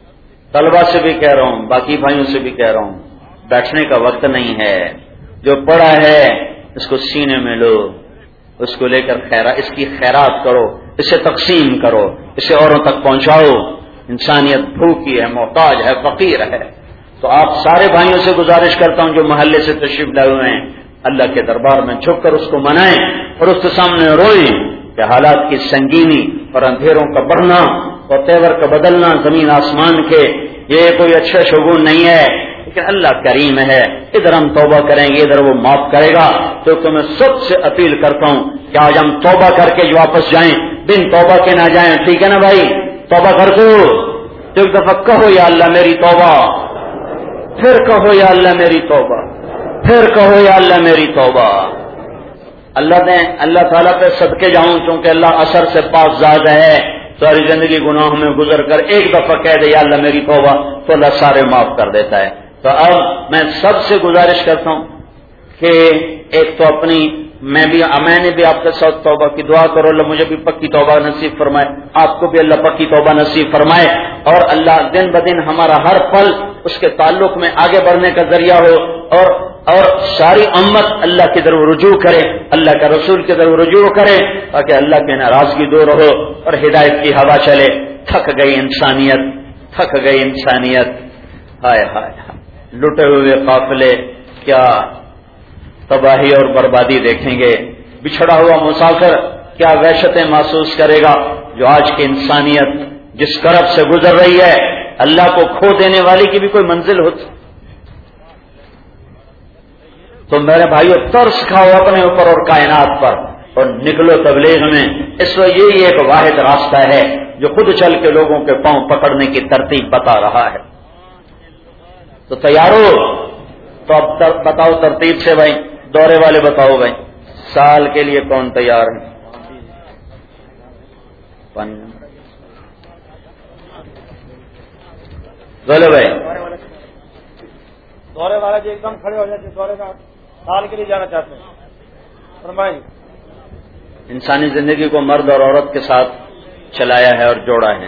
طلبا سے بھی کہہ رہا ہوں، باقی بھائیوں سے بھی کہہ رہا ہوں، بیٹھنے کا وقت نہیں ہے. جو پڑھا ہے اس کو سینے میں لو، اس کو لے کر اس کی خیرات کرو، اسے تقسیم کرو، اسے اوروں تک پہنچاؤ. انسانیت بھوکی ہے، محتاج ہے، فقیر ہے. تو آپ سارے بھائیوں سے گزارش کرتا ہوں جو محلے سے تشریف لائے ہوئے ہیں، اللہ کے دربار میں جھک کر اس کو منائیں اور اس کے سامنے روئیں کہ حالات کی سنگینی اور اندھیروں کا بڑھنا اور تیور کا بدلنا زمین آسمان کے، یہ کوئی اچھا شگون نہیں ہے. لیکن اللہ کریم ہے، ادھر ہم توبہ کریں گے ادھر وہ معاف کرے گا. تو میں سب سے اپیل کرتا ہوں کہ آج ہم توبہ کر کے واپس جائیں، بن توبہ کے نہ جائیں. ٹھیک ہے نا بھائی؟ توبہ کر دو تو ایک دفعہ کہو یا اللہ میری توبہ، پھر کہو یا اللہ میری توبہ، پھر کہو یا اللہ میری توبہ. اللہ تعالیٰ پہ صدقے جاؤں چونکہ اللہ اثر سے پاک ذات ہے. ساری زندگی گناہوں میں گزر کر ایک دفعہ کہہ دے یا اللہ میری توبہ تو اللہ سارے معاف کر دیتا ہے. تو اب میں سب سے گزارش کرتا ہوں کہ ایک تو میں نے بھی آپ کے ساتھ توبہ کی دعا کرو، اللہ مجھے بھی پکی توبہ نصیب فرمائے، آپ کو بھی اللہ پکی توبہ نصیب فرمائے، اور اللہ دن بدن ہمارا ہر پل اس کے تعلق میں آگے بڑھنے کا ذریعہ ہو، اور ساری امت اللہ کی طرف رجوع کرے، اللہ کا رسول کی طرف رجوع کرے، تاکہ اللہ کی ناراضگی دور ہو اور ہدایت کی ہوا چلے. تھک گئی انسانیت، تھک گئی انسانیت. ہائے ہائے لٹے ہوئے قافلے کیا تباہی اور بربادی دیکھیں گے. بچھڑا ہوا مسافر کیا وحشتیں محسوس کرے گا. جو آج کی انسانیت جس کرب سے گزر رہی ہے، اللہ کو کھو دینے والی کی بھی کوئی منزل ہوتی. تو میرے بھائیو ترس کھاؤ اپنے اوپر اور کائنات پر اور نکلو تبلیغ میں. اس وقت یہی ایک واحد راستہ ہے جو خود چل کے لوگوں کے پاؤں پکڑنے کی ترتیب بتا رہا ہے. تو تیار ہو؟ تو اب بتاؤ ترتیب سے بھائی، دورے والے بتاؤ بھائی، سال کے لیے کون تیار ہے؟ بولو بھائی. دورے والے جو ایک دم کھڑے ہو جاتے دورے کا سال کے لیے جانا چاہتے ہیں فرمائیں. انسانی زندگی کو مرد اور عورت کے ساتھ چلایا ہے اور جوڑا ہے.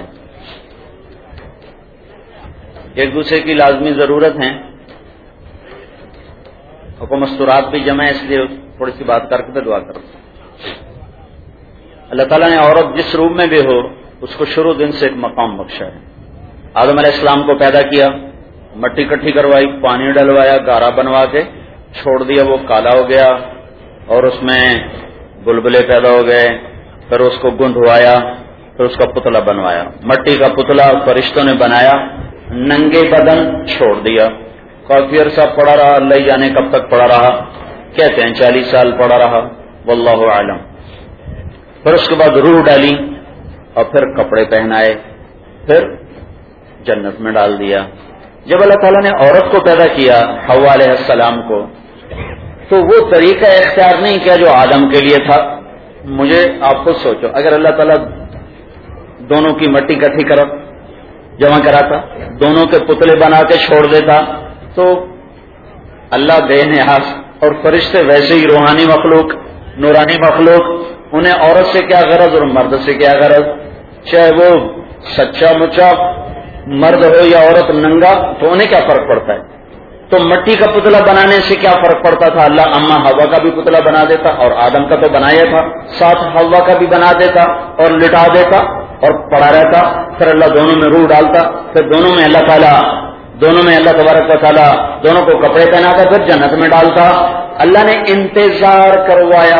ایک دوسرے کی لازمی ضرورت ہے. حکم مستورات بھی جمع ہے، اس لیے تھوڑی سی بات کر کے دعا کرو. اللہ تعالیٰ نے عورت جس روپ میں بھی ہو اس کو شروع دن سے ایک مقام بخشا ہے. آدم علیہ السلام کو پیدا کیا، مٹی کٹھی کروائی، پانی ڈلوایا، گارا بنوا کے چھوڑ دیا، وہ کالا ہو گیا اور اس میں بلبلے پیدا ہو گئے. پھر اس کو گندھوایا، پھر اس کا پتلا بنوایا. مٹی کا پتلا فرشتوں نے بنایا، ننگے بدن چھوڑ دیا. کافی عرصہ پڑا رہا، اللہ جانے کب تک پڑا رہا، کہتے ہیں 40 سال پڑا رہا، واللہ اعلم. پھر اس کے بعد روح ڈالی اور پھر کپڑے پہنائے، پھر جنت میں ڈال دیا. جب اللہ تعالیٰ نے عورت کو پیدا کیا، حوا علیہ السلام کو، تو وہ طریقہ اختیار نہیں کیا جو آدم کے لیے تھا. مجھے آپ خود سوچو، اگر اللہ تعالیٰ دونوں کی مٹی کٹھی جمع کراتا، دونوں کے پتلے بنا کے چھوڑ دیتا، تو اللہ بے نیاز اور فرشتے ویسے ہی روحانی مخلوق، نورانی مخلوق، انہیں عورت سے کیا غرض اور مرد سے کیا غرض؟ چاہے وہ سچا مچا مرد ہو یا عورت ننگا، تو انہیں کیا فرق پڑتا ہے؟ تو مٹی کا پتلا بنانے سے کیا فرق پڑتا تھا؟ اللہ اما ہوا کا بھی پتلا بنا دیتا، اور آدم کا تو بنایا تھا، ساتھ ہوا کا بھی بنا دیتا اور لٹا دیتا اور پڑا رہتا. پھر اللہ دونوں میں روح ڈالتا، پھر دونوں میں اللہ تبارک و تعالیٰ دونوں کو کپڑے پہناتا، پھر جنت میں ڈالتا. اللہ نے انتظار کروایا،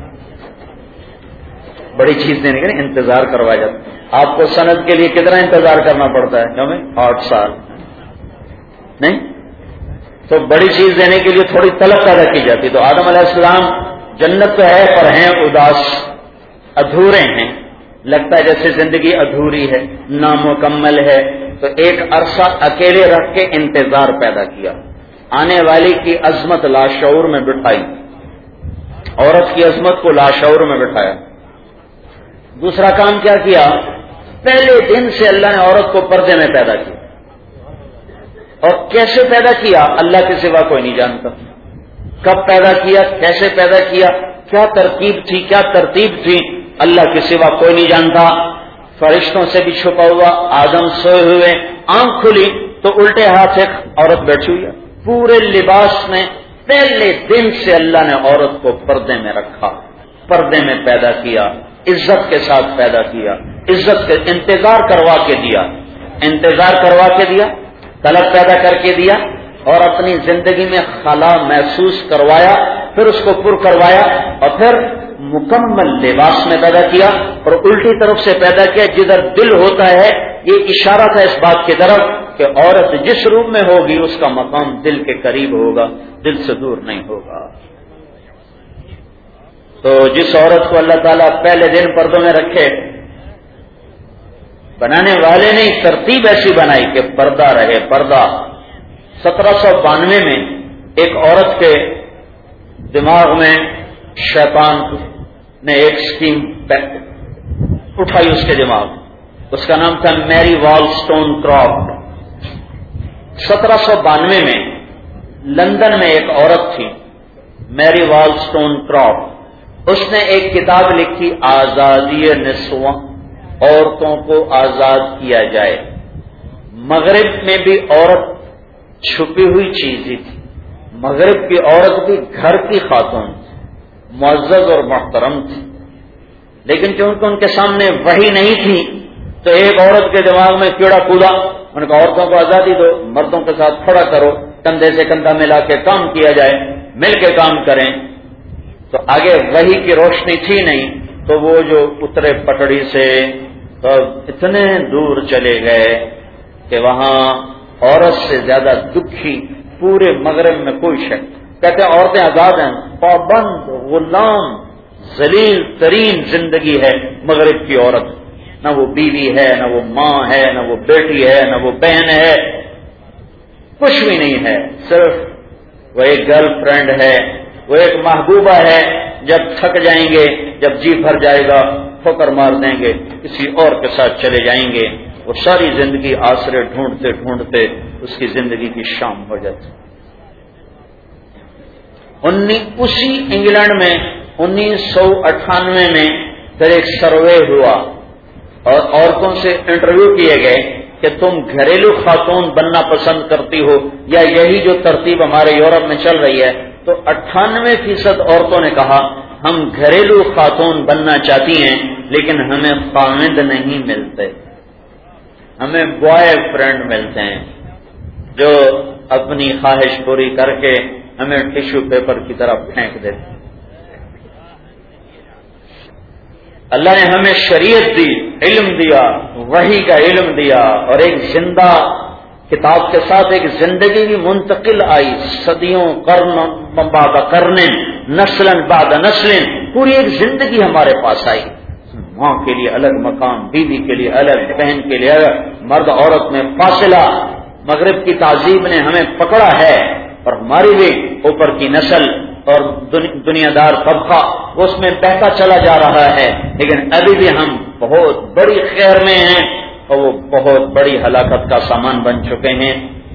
بڑی چیز دینے کے لیے انتظار کروایا جاتا. آپ کو سند کے لیے کتنا انتظار کرنا پڑتا ہے؟ 8 سال نہیں؟ تو بڑی چیز دینے کے لیے تھوڑی طلب پیدا کی جاتی. تو آدم علیہ السلام جنت تو ہے پر ہیں اداس، ادھورے ہیں، لگتا ہے جیسے زندگی ادھوری ہے، نامکمل ہے. تو ایک عرصہ اکیلے رکھ کے انتظار پیدا کیا، آنے والی کی عظمت لاشعور میں بٹھائی، عورت کی عظمت کو لاشعور میں بٹھایا. دوسرا کام کیا کیا؟ پہلے دن سے اللہ نے عورت کو پردے میں پیدا کیا. اور کیسے پیدا کیا؟ اللہ کے سوا کوئی نہیں جانتا. کب پیدا کیا، کیسے پیدا کیا، کیا ترکیب تھی، کیا ترتیب تھی، اللہ کے سوا کوئی نہیں جانتا. فرشتوں سے بھی چھپا ہوا، آدم سوئے ہوئے، آنکھ کھلی تو الٹے ہاتھ ایک عورت بیٹھی ہوئی ہے پورے لباس میں. پہلے دن سے اللہ نے عورت کو پردے میں رکھا, پردے میں پیدا کیا, عزت کے ساتھ پیدا کیا, عزت کے انتظار کروا کے دیا, انتظار کروا کے دیا, طلب پیدا کر کے دیا, اور اپنی زندگی میں خلا محسوس کروایا, پھر اس کو پر کروایا, اور پھر مکمل لباس میں پیدا کیا, اور الٹی طرف سے پیدا کیا جدھر دل ہوتا ہے. یہ اشارہ تھا اس بات کی طرف کہ عورت جس روپ میں ہوگی اس کا مقام دل کے قریب ہوگا, دل سے دور نہیں ہوگا. تو جس عورت کو اللہ تعالیٰ پہلے دن پردوں میں رکھے, بنانے والے نے ترتیب ایسی بنائی کہ پردہ رہے, پردہ. 1792 میں ایک عورت کے دماغ میں شیطان نے ایک سکیم اٹھائی اس کے دماغ, اس کا نام تھا میری والسٹون کرافٹ. 1792 میں لندن میں ایک عورت تھی میری والسٹون کرافٹ. اس نے ایک کتاب لکھی آزادی نسواں, عورتوں کو آزاد کیا جائے. مغرب میں بھی عورت چھپی ہوئی چیز ہی تھی, مغرب کی عورت بھی گھر کی خاتون تھی, معزز اور محترم تھی, لیکن چونکہ ان کے سامنے وحی نہیں تھی تو ایک عورت کے دماغ میں کیڑا کودا. ان کو عورتوں کو آزادی دو, مردوں کے ساتھ کھڑا کرو, کندھے سے کندھا ملا کے کام کیا جائے, مل کے کام کریں. تو آگے وحی کی روشنی تھی نہیں, تو وہ جو اترے پٹڑی سے تو اتنے دور چلے گئے کہ وہاں عورت سے زیادہ دکھی پورے مغرب میں کوئی شخص. کہتے ہیں عورتیں آزاد ہیں, پابند, غلام, ذلیل ترین زندگی ہے مغرب کی عورت. نہ وہ بیوی ہے, نہ وہ ماں ہے, نہ وہ بیٹی ہے, نہ وہ بہن ہے, کچھ بھی نہیں ہے. صرف وہ ایک گرل فرینڈ ہے, وہ ایک محبوبہ ہے. جب تھک جائیں گے, جب جی بھر جائے گا, ٹھوکر مار دیں گے, کسی اور کے ساتھ چلے جائیں گے. وہ ساری زندگی آسرے ڈھونڈتے ڈھونڈتے اس کی زندگی کی شام ہو جاتی. اسی انگلینڈ میں 1998 میں پھر ایک سروے ہوا اور عورتوں سے انٹرویو کیے گئے کہ تم گھریلو خاتون بننا پسند کرتی ہو یا یہی جو ترتیب ہمارے یورپ میں چل رہی ہے. تو 98% عورتوں نے کہا ہم گھریلو خاتون بننا چاہتی ہیں لیکن ہمیں خاوند نہیں ملتے, ہمیں بوائے فرینڈ ملتے ہیں جو اپنی خواہش پوری کر کے ہمیں ٹیشو پیپر کی طرح پھینک دیتے. اللہ نے ہمیں شریعت دی, علم دیا, وحی کا علم دیا, اور ایک زندہ کتاب کے ساتھ ایک زندگی بھی منتقل آئی, صدیوں, قرن بعد قرن, نسل بعد نسل, پوری ایک زندگی ہمارے پاس آئی. ماں کے لیے الگ مقام, بیوی کے لیے الگ, بہن کے لیے الگ, مرد عورت میں فاصلہ. مغرب کی تہذیب نے ہمیں پکڑا ہے اور ہماری بھی اوپر کی نسل اور دنیا دار طبقہ اس میں بہتا چلا جا رہا ہے, لیکن ابھی بھی ہم بہت بڑی خیر میں ہیں اور وہ بہت بڑی ہلاکت کا سامان بن چکے ہیں.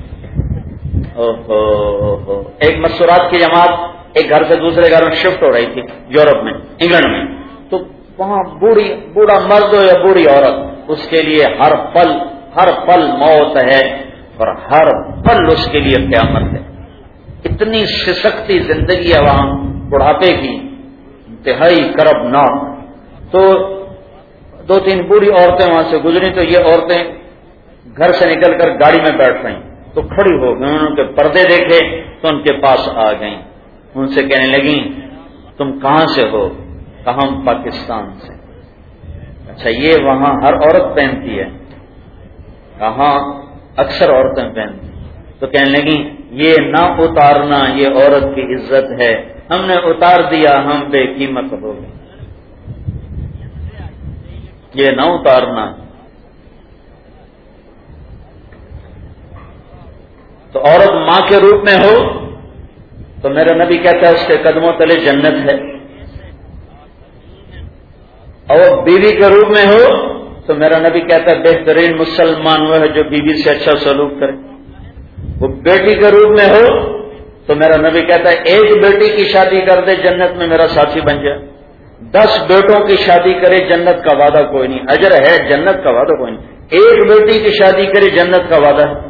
ایک مسورات کی جماعت ایک گھر سے دوسرے گھر میں شفٹ ہو رہی تھی یورپ میں, انگلینڈ میں. تو وہاں بوڑھا مرد ہو یا بوڑھی عورت, اس کے لیے ہر پل موت ہے اور ہر پل اس کے لیے قیامت ہے. اتنی سسکتی زندگی ہے وہاں بڑھاپے کی, انتہائی کرب ناک. تو 2-3 بوڑھی عورتیں وہاں سے گزری تو یہ عورتیں گھر سے نکل کر گاڑی میں بیٹھ رہی تو کھڑی ہو گئی, انہوں نے پردے دیکھے تو ان کے پاس آ گئیں, ان سے کہنے لگیں تم کہاں سے ہو؟ کہا ہم پاکستان سے. اچھا یہ وہاں ہر عورت پہنتی ہے؟ کہاں اکثر عورتیں پہنتی. تو کہنے لگیں یہ نہ اتارنا, یہ عورت کی عزت ہے, ہم نے اتار دیا, ہم بے قیمت ہو گئے. یہ نہ اتارنا. تو عورت ماں کے روپ میں ہو تو میرا نبی کہتا ہے اس کے قدموں تلے جنت ہے, اور بیوی کے روپ میں ہو تو میرا نبی کہتا ہے بہترین مسلمان وہ ہے جو بیوی سے اچھا سلوک کرے. وہ بیٹی کے روپ میں ہو تو میرا نبی کہتا ہے ایک بیٹی کی شادی کر دے جنت میں میرا ساتھی بن جائے, 10 بیٹوں کی شادی کرے جنت کا وعدہ کوئی نہیں, اجر ہے جنت کا وعدہ کوئی نہیں. ایک بیٹی کی شادی کرے جنت کا وعدہ ہے.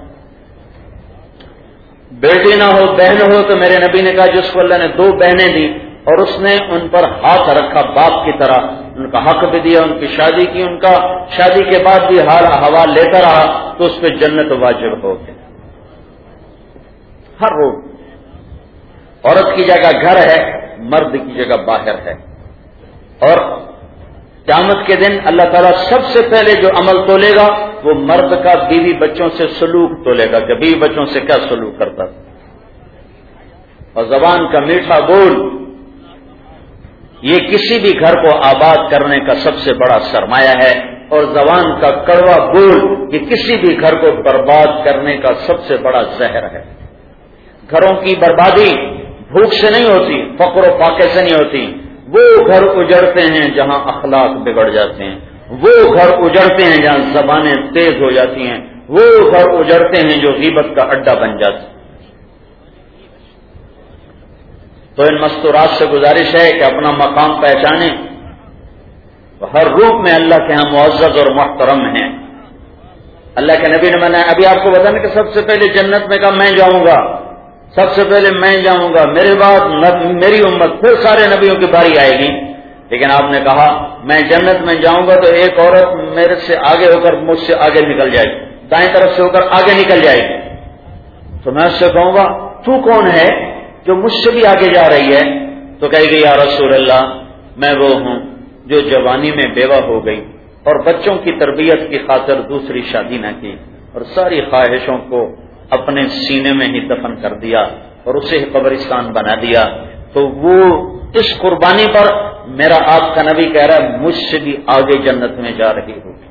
بیٹی نہ ہو بہن ہو تو میرے نبی نے کہا جس کو اللہ نے 2 بہنیں دی اور اس نے ان پر ہاتھ رکھا باپ کی طرح، ان کا حق بھی دیا، ان کی شادی کی، ان کا شادی کے بعد بھی حال حوال لیتا رہا، تو اس پہ جنت واجب ہو گئی. ہر روز عورت کی جگہ گھر ہے، مرد کی جگہ باہر ہے. اور قیامت کے دن اللہ تعالیٰ سب سے پہلے جو عمل تولے گا وہ مرد کا بیوی بچوں سے سلوک تولے گا کہ بیوی بچوں سے کیا سلوک کرتا تھا. اور زبان کا میٹھا بول یہ کسی بھی گھر کو آباد کرنے کا سب سے بڑا سرمایہ ہے، اور زبان کا کڑوا بول یہ کسی بھی گھر کو برباد کرنے کا سب سے بڑا زہر ہے. گھروں کی بربادی بھوک سے نہیں ہوتی، فقر و فاقے سے نہیں ہوتی. وہ گھر اجڑتے ہیں جہاں اخلاق بگڑ جاتے ہیں، وہ گھر اجڑتے ہیں جہاں زبانیں تیز ہو جاتی ہیں، وہ گھر اجڑتے ہیں جو غیبت کا اڈا بن جاتے ہیں. تو ان مستورات سے گزارش ہے کہ اپنا مقام پہچانیں. ہر روپ میں اللہ کے ہاں معزز اور محترم ہیں. اللہ کے نبی نے منایا. ابھی آپ کو بتانا کہ سب سے پہلے جنت میں کہا میں جاؤں گا، سب سے پہلے میں جاؤں گا، میرے بعد میری امت، پھر سارے نبیوں کی باری آئے گی. لیکن آپ نے کہا میں جنت میں جاؤں گا تو ایک عورت میرے سے آگے ہو کر مجھ سے آگے نکل جائے گی، دائیں طرف سے ہو کر آگے نکل جائے گی. تو میں اس سے کہوں گا تو کون ہے جو مجھ سے بھی آگے جا رہی ہے؟ تو کہے گی یا رسول اللہ میں وہ ہوں جو جوانی میں بیوہ ہو گئی اور بچوں کی تربیت کی خاطر دوسری شادی نہ کی اور ساری خواہشوں کو اپنے سینے میں ہی دفن کر دیا اور اسے ہی قبرستان بنا دیا. تو وہ اس قربانی پر میرا آپ کا نبی کہہ رہا ہے مجھ سے بھی آگے جنت میں جا رہی ہوگی.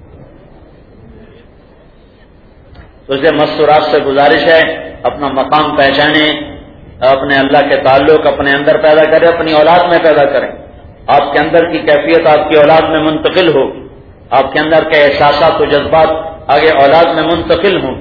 تو اسے مستورات سے گزارش ہے اپنا مقام پہچانے، اپنے اللہ کے تعلق اپنے اندر پیدا کریں، اپنی اولاد میں پیدا کریں. آپ کے اندر کی کیفیت آپ کی اولاد میں منتقل ہوگی، آپ کے اندر کے احساسات و جذبات آگے اولاد میں منتقل ہوں.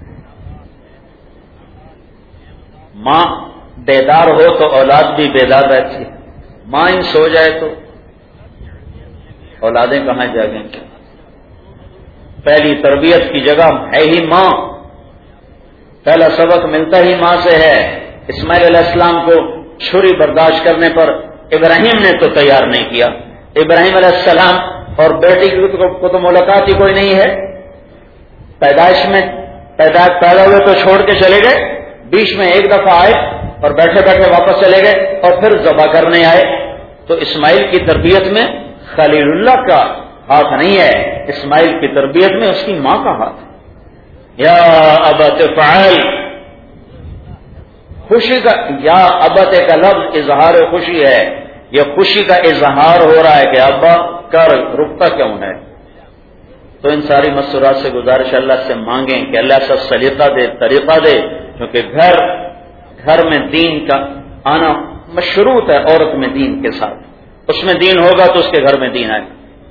ماں بیدار ہو تو اولاد بھی بیدار رہتی ہے. ماں ہی سو جائے تو اولادیں کہاں جاگیں گی؟ پہلی تربیت کی جگہ ہے ہی ماں، پہلا سبق ملتا ہی ماں سے ہے. اسماعیل علیہ السلام کو چھری برداشت کرنے پر ابراہیم نے تو تیار نہیں کیا. ابراہیم علیہ السلام اور بیٹی کو تو ملاقات ہی کوئی نہیں ہے. پیدائش میں پیدا ہوئے تو چھوڑ کے چلے گئے، بیچ میں ایک دفعہ آئے اور بیٹھے بیٹھے واپس چلے گئے اور پھر ذبح کرنے آئے. تو اسماعیل کی تربیت میں خلیل اللہ کا ہاتھ نہیں ہے، اسماعیل کی تربیت میں اس کی ماں کا ہاتھ. یا ابت فعل، خوشی کا یا ابت کا لفظ اظہار خوشی ہے، یہ خوشی کا اظہار ہو رہا ہے کہ ابا کر، رکتا کیوں ہے؟ تو ان ساری مسورات سے گزارش اللہ سے مانگیں کہ اللہ سے سلیقہ دے، طریقہ دے، کیونکہ گھر میں دین کا آنا مشروط ہے. عورت میں دین کے ساتھ اس میں دین ہوگا تو اس کے گھر میں دین آئے.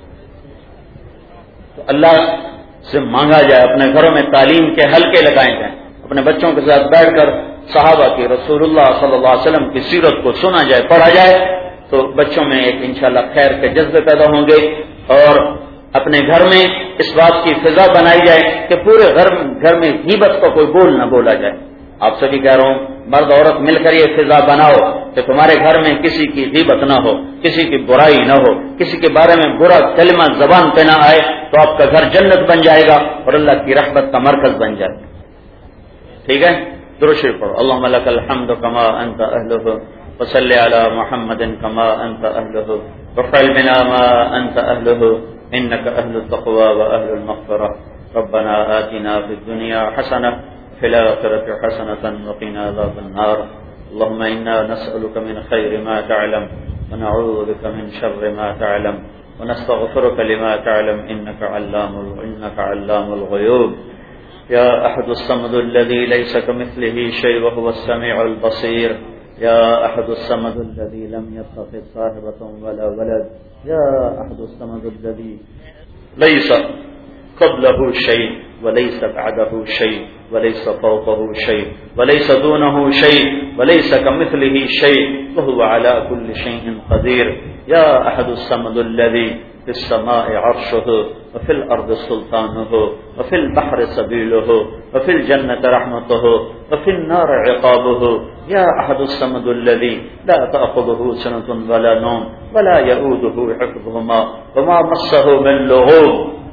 تو اللہ سے مانگا جائے اپنے گھروں میں تعلیم کے حلقے لگائے جائیں، اپنے بچوں کے ساتھ بیٹھ کر صحابہ کی، رسول اللہ صلی اللہ علیہ وسلم کی سیرت کو سنا جائے، پڑھا جائے، تو بچوں میں ایک انشاءاللہ خیر کے جذبے پیدا ہوں گے. اور اپنے گھر میں اس بات کی فضا بنائی جائے کہ پورے گھر میں غیبت کا کوئی بول نہ بولا جائے. آپ سبھی کہہ رہا ہوں مرد عورت مل کر یہ فضا بناؤ کہ تمہارے گھر میں کسی کی غیبت نہ ہو، کسی کی برائی نہ ہو، کسی کے بارے میں برا کلمہ زبان پہ نہ آئے، تو آپ کا گھر جنت بن جائے گا اور اللہ کی رحمت کا مرکز بن جائے گا. ٹھیک ہے؟ درود شریف پڑھو. اللهم لك الحمد كما انت اهله وصل على محمد كما انت اهله وفعل بنا ما انت اهله انك اهل التقوى واهل المغفرة. ربنا آتنا في الدنيا حسنة في الآخرة حسنة وقنا عذاب النار. اللهم إنا نسألك من خير ما تعلم ونعوذ بك من شر ما تعلم ونستغفرك لما تعلم إنك علام الغيوب. يا أحد الصمد الذي ليس كمثله شيء وهو السميع البصير. يا أحد الصمد الذي لم يتخذ صاحبة ولا ولد. يا أحد الصمد الذي ليس قبله شيء وليس بعده شيء وليس فوقه شيء وليس دونه شيء وليس كمثله شيء وهو على كل شيء قدير. يا أحد الصمد الذي في السماء عرشه وفي الأرض سلطانه وفي البحر سبيله وفي الجنة رحمته وفي النار عقابه يا أحد الصمد الذي لا تأخذه سنة ولا نوم ولا يؤوده حفظهما وما مسه من لغوب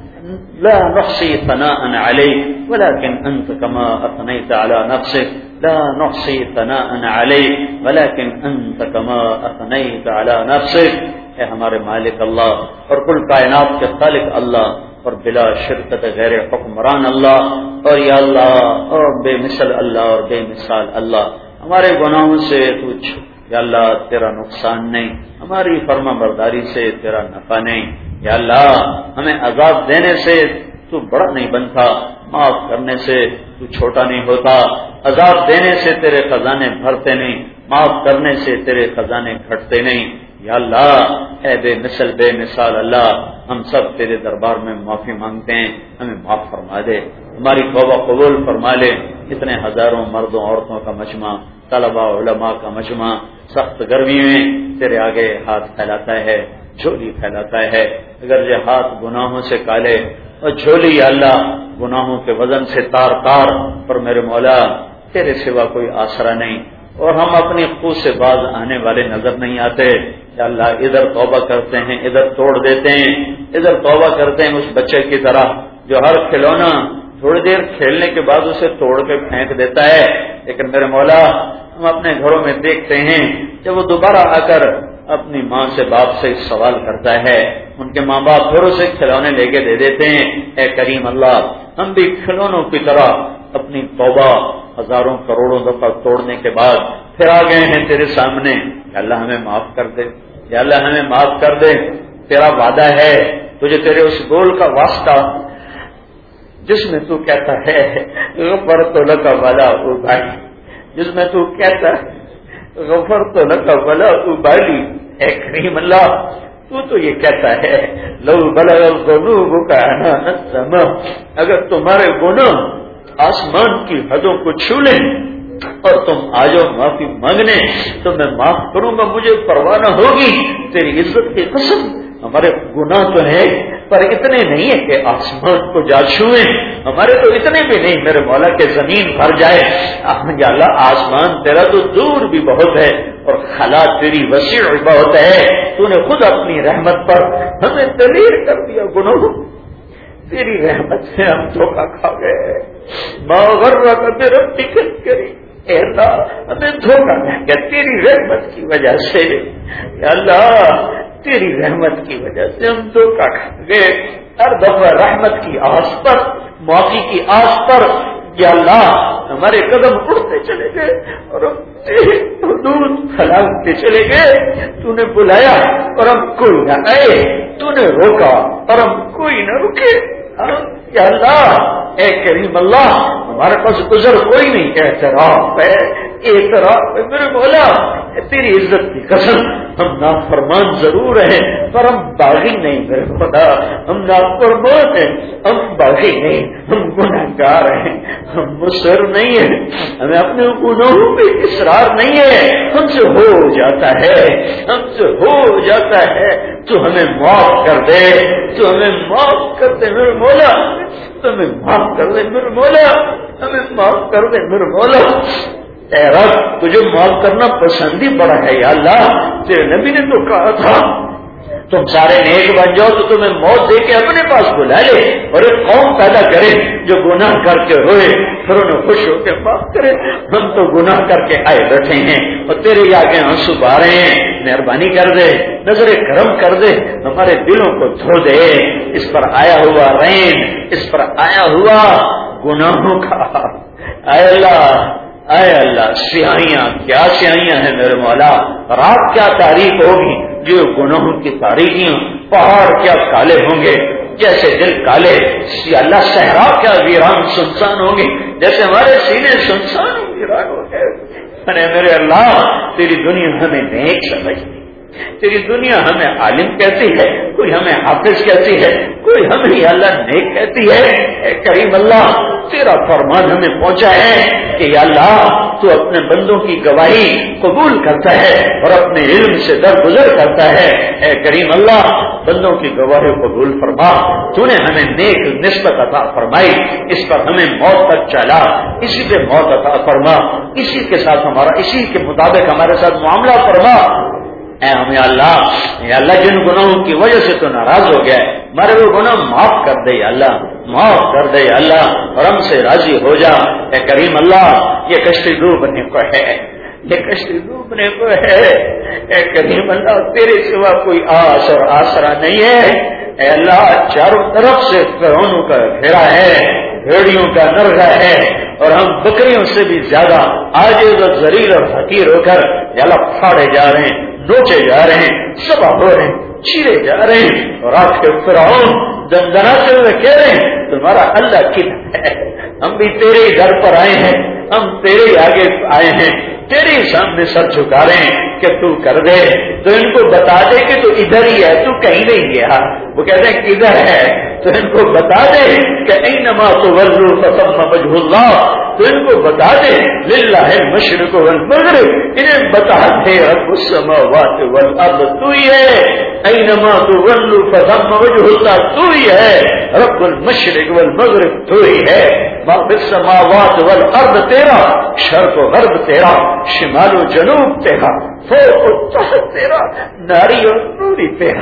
لا نحصي ثناء عليك ولكن أنت كما أثنيت على نفسك لا نحصي ثناء عليك ولكن أنت كما أثنيت على نفسك. اے ہمارے مالک اللہ اور کل کائنات کے خالق اللہ اور بلا شرکت غیر حکمران اللہ اور یا اللہ اور بے مثل اللہ اور بے مثال اللہ، ہمارے گناہوں سے تو یا اللہ تیرا نقصان نہیں، ہماری فرما برداری سے تیرا نفع نہیں. یا اللہ ہمیں عذاب دینے سے تو بڑا نہیں بنتا، معاف کرنے سے تو چھوٹا نہیں ہوتا. عذاب دینے سے تیرے خزانے بھرتے نہیں، معاف کرنے سے تیرے خزانے گھٹتے نہیں. یا اللہ اے بے مثل بے مثال اللہ، ہم سب تیرے دربار میں معافی مانگتے ہیں، ہمیں معاف فرما دے، ہماری توبہ قبول فرما لے. اتنے ہزاروں مردوں عورتوں کا مجمع، طلباء علماء کا مجمع سخت گرمی میں تیرے آگے ہاتھ پھیلاتا ہے، جھولی پھیلاتا ہے. اگر یہ ہاتھ گناہوں سے کالے اور جھولی یا اللہ گناہوں کے وزن سے تار تار، پر میرے مولا تیرے سوا کوئی آسرا نہیں اور ہم اپنی خود سے باز آنے والے نظر نہیں آتے. یا اللہ ادھر توبہ کرتے ہیں ادھر توڑ دیتے ہیں، ادھر توبہ کرتے ہیں اس بچے کی طرح جو ہر کھلونا تھوڑی دیر کھیلنے کے بعد اسے توڑ کے پھینک دیتا ہے. لیکن میرے مولا ہم اپنے گھروں میں دیکھتے ہیں جب وہ دوبارہ آ کر اپنی ماں سے باپ سے سوال کرتا ہے، ان کے ماں باپ پھر اسے کھلونے لے کے دے دیتے ہیں. اے کریم اللہ ہم بھی کھلونوں کی طرح اپنی توبہ ہزاروں کروڑوں دفعہ توڑنے کے بعد پھر آ گئے ہیں تیرے سامنے. یا اللہ ہمیں معاف کر دے، یا اللہ ہمیں معاف کر دے. تیرا وعدہ ہے تجھے تیرے اس گول کا واسطہ جس میں تو کہتا ہے غفرت لک ولا ابالی، جس میں تو کہتا ہے غفرت لک ولا ابالی. اے کریم اللہ تو یہ کہتا ہے لو بلغ ذنوبک عنان السماء، اگر تمہارے گناہ آسمان کی حدوں کو چھو لیں اور تم آ جاؤ معافی مانگنے تو میں معاف کروں گا، مجھے پرواہ نہ ہوگی. تیری عزت کی قسم ہمارے گناہ تو ہیں پر اتنے نہیں ہے کہ آسمان کو جا چھوئیں، ہمارے تو اتنے بھی نہیں میرے مولا کہ زمین بھر جائے. یا اللہ آسمان تیرا تو دور بھی بہت ہے اور خلا تیری وسیع بہت ہے. تو نے خود اپنی رحمت پر ہمیں دلیر کر دیا گناہوں، تیری رحمت سے ہم دھوکہ کھا گئے. ما غرک بربک الکریم، اے اللہ ہمیں دھوکہ کھا گیا تیری رحمت کی وجہ سے. یا اللہ تیری رحمت کی وجہ سے ہم دھوکہ کھا گئے. ہر دفعہ رحمت کی آس پر، معافی کی آس پر یا اللہ ہمارے قدم اڑتے چلے گئے اور ہم تیرے حدود پھیلاتے چلے گئے. تو نے بلایا اور ہم کوئی نہ آئے، تو نے روکا اور ہم کوئی نہ رکے. یا اللہ اے کریم اللہ ہمارے پاس گزر کوئی نہیں، اعتراف ہے میرے مولا تیری عزت کی قسم ہم نافرمان ضرور ہیں پر ہم باغی نہیں میرے خدا، ہم نافرمان ہیں، ہم باغی نہیں، ہم گنہگار ہیں، ہم مصر نہیں ہیں، ہمیں اپنے گناہوں پہ اصرار نہیں ہے، ہم سے ہو جاتا ہے، ہم سے ہو جاتا ہے. تو ہمیں معاف کر دے، تو ہمیں معاف کر دے میرے مولا، تو ہمیں معاف کر دے میرے مولا، ہمیں معاف کر دے میرے مولا. اے رب تجھے معاف کرنا پسند ہی بڑا ہے. یا اللہ تیرے نبی نے تو کہا تھا تم سارے نیک بن جاؤ تو تمہیں موت دے کے اپنے پاس بلا لے اور ایک قوم پیدا کرے جو گناہ کر کے روئے پھر انہیں خوش ہو کے معاف کرے. ہم تو گناہ کر کے آئے بیٹھے ہیں اور تیرے آگے آنسو بہا رہے ہیں. مہربانی کر دے، نظر کرم کر دے، ہمارے دلوں کو دھو دے. اس پر آیا ہوا رین، اس پر آیا ہوا گناہوں کا اے اللہ سیاہیاں کیا سیاہیاں ہیں میرے مولا. رات کیا تاریخ ہوگی جو گناہوں کی تاریخیاں، پہاڑ کیا کالے ہوں گے جیسے دل کالے. اللہ صحرا کیا ویران سنسان ہوں گے جیسے ہمارے سینے سنسان ویران ہو گئے. میرے اللہ تیری دنیا ہمیں نیک سمجھتی، تیری دنیا ہمیں عالم کہتی ہے، کوئی ہمیں حافظ کہتی ہے، کوئی ہمیں اللہ نیک کہتی ہے. اے کریم اللہ تیرا فرمان ہمیں پہنچا ہے کہ یا اللہ تو اپنے بندوں کی گواہی قبول کرتا ہے اور اپنے علم سے درگزر کرتا ہے. اے کریم اللہ بندوں کی گواہی قبول فرما. تو نے ہمیں نیک نسبت عطا فرمائی, اس پر ہمیں موت تک چلا, اسی پہ موت عطا فرما, اسی کے ساتھ ہمارا اسی کے مطابق ہمارے ساتھ معاملہ فرما. اے ہمیں اللہ جن گناہوں کی وجہ سے تو ناراض ہو گیا ہے ہمارے وہ گناہ معاف کر دے یا اللہ, معاف کر دے یا اللہ, اور ہم سے راضی ہو جا. اے کریم اللہ یہ کشتی ڈوبنے کو ہے, یہ کشتی ڈوبنے کو ہے. اے کریم اللہ تیرے سوا کوئی آس اور آسرا نہیں ہے. اے اللہ چاروں طرف سے فرعونوں کا گھیرا ہے, بھیڑیوں کا نرغہ ہے, اور ہم بکریوں سے بھی زیادہ عاجز اور ذلیل اور حقیر ہو کر یا اللہ پھاڑے جا رہے ہیں, نوچے جا رہے ہیں, سبا ہو رہے ہیں, چیرے جا رہے ہیں. اور آج کے فرعون دندناتے ہوئے کہہ رہے ہیں تمہارا اللہ کدھر ہے؟ ہم بھی تیرے ہی در پر آئے ہیں, ہم تیرے ہی آگے آئے ہیں, تیرے ہی سامنے سر جھکا رہے ہیں کہ تو کر دے. تو ان کو بتا دے کہ تو ادھر ہی ہے, تو کہیں نہیں گیا. وہ کہتے ہیں کدھر ہے, تو ان کو بتا دے کہ اینما تولوا فثم وجہ اللہ. تو ان کو بتا دے للہ المشرق والمغرب, انہیں بتا دے رب السماوات والارض تو ہی ہے. اینما تولوا فثم وجہ اللہ تو ہی ہے. رب المشرق والمغرب تو ہی ہے. ما فی السماوات والارض تیرا, شرق و غرب تیرا, شمال و جنوب تیرا, فوق و تحت تیرا, ناری اور نوری تیرا,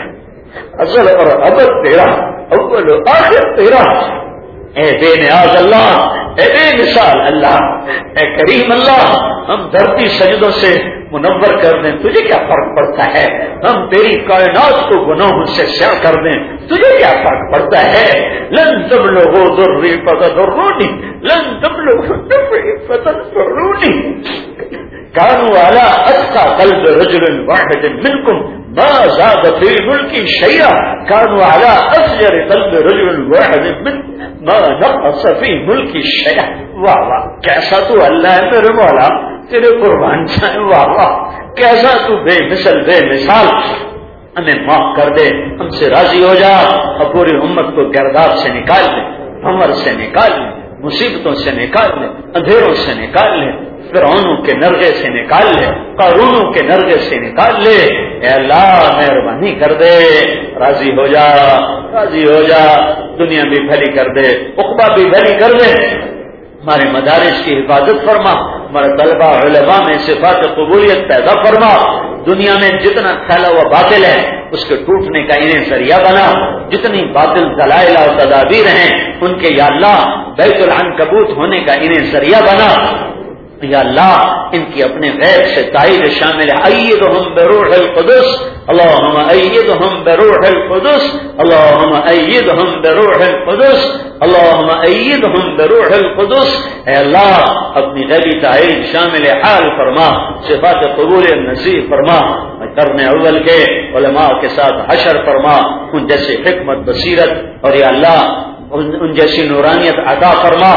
ازل اور ابد تیرا, اول و آخر تیرا. اے بے نیاز اللہ, اے بے مثال اللہ, اے کریم اللہ, ہم دھرتی سجدوں سے منور کر دیں تجھے کیا فرق پڑتا ہے؟ ہم تیری کائنات کو گناہوں سے سیاہ کر دیں تجھے کیا فرق پڑتا ہے؟ لن تبلغوا ضري فتضروني, لن تبلغوا نفعي فتنفعوني. كانوا على أتقى قلب رجل واحد منكم ما زاد في ملكي شيئا, كانوا على أفجر قلب رجل واحد منكم ما نقص في ملكي شيئا. واہ واہ, کیسا تو اللہ ہے میرے مولا, تیرے قربان جائیں. واہ واہ, کیسا تو بے مثل بے مثال. ہمیں معاف کر دے, ہم سے راضی ہو جا, اور پوری امت کو گرداب سے نکال لے, بھنور سے نکال لے, مصیبتوں سے نکال لے, اندھیروں سے نکال لے, فرعونوں کے نرغے سے نکال لے, قارونوں کے نرغے سے نکال لے. اے اللہ مہربانی کر دے, راضی ہو جا, راضی ہو جا. دنیا بھی بھلی کر دے, عقبہ بھی بھلی کر دے. ہمارے مدارس کی حفاظت فرما, ہمارے طلبہ علماء میں صفات قبولیت پیدا فرما. دنیا میں جتنا پھیلا ہوا باطل ہے اس کے ٹوٹنے کا انہیں ذریعہ بنا. جتنی باطل دلائل اور تدابیر ہیں ان کے یا اللہ بیت العنکبوت ہونے کا انہیں ذریعہ بنا. یا اللہ ان کی اپنے غیب سے تائید شامل ہے. ایدہم بروح القدس, اللہم ایدہم بروح القدس, اللہم ایدہم بروح القدس, اللہم ایدہم بروح القدس. اے اللہ اپنی غیبی تائید شامل حال فرما, صفات قبول نصیب فرما. قرن اول کے علماء کے ساتھ حشر فرما, ان جیسی حکمت بصیرت اور یا اللہ ان جیسی نورانیت عطا فرما.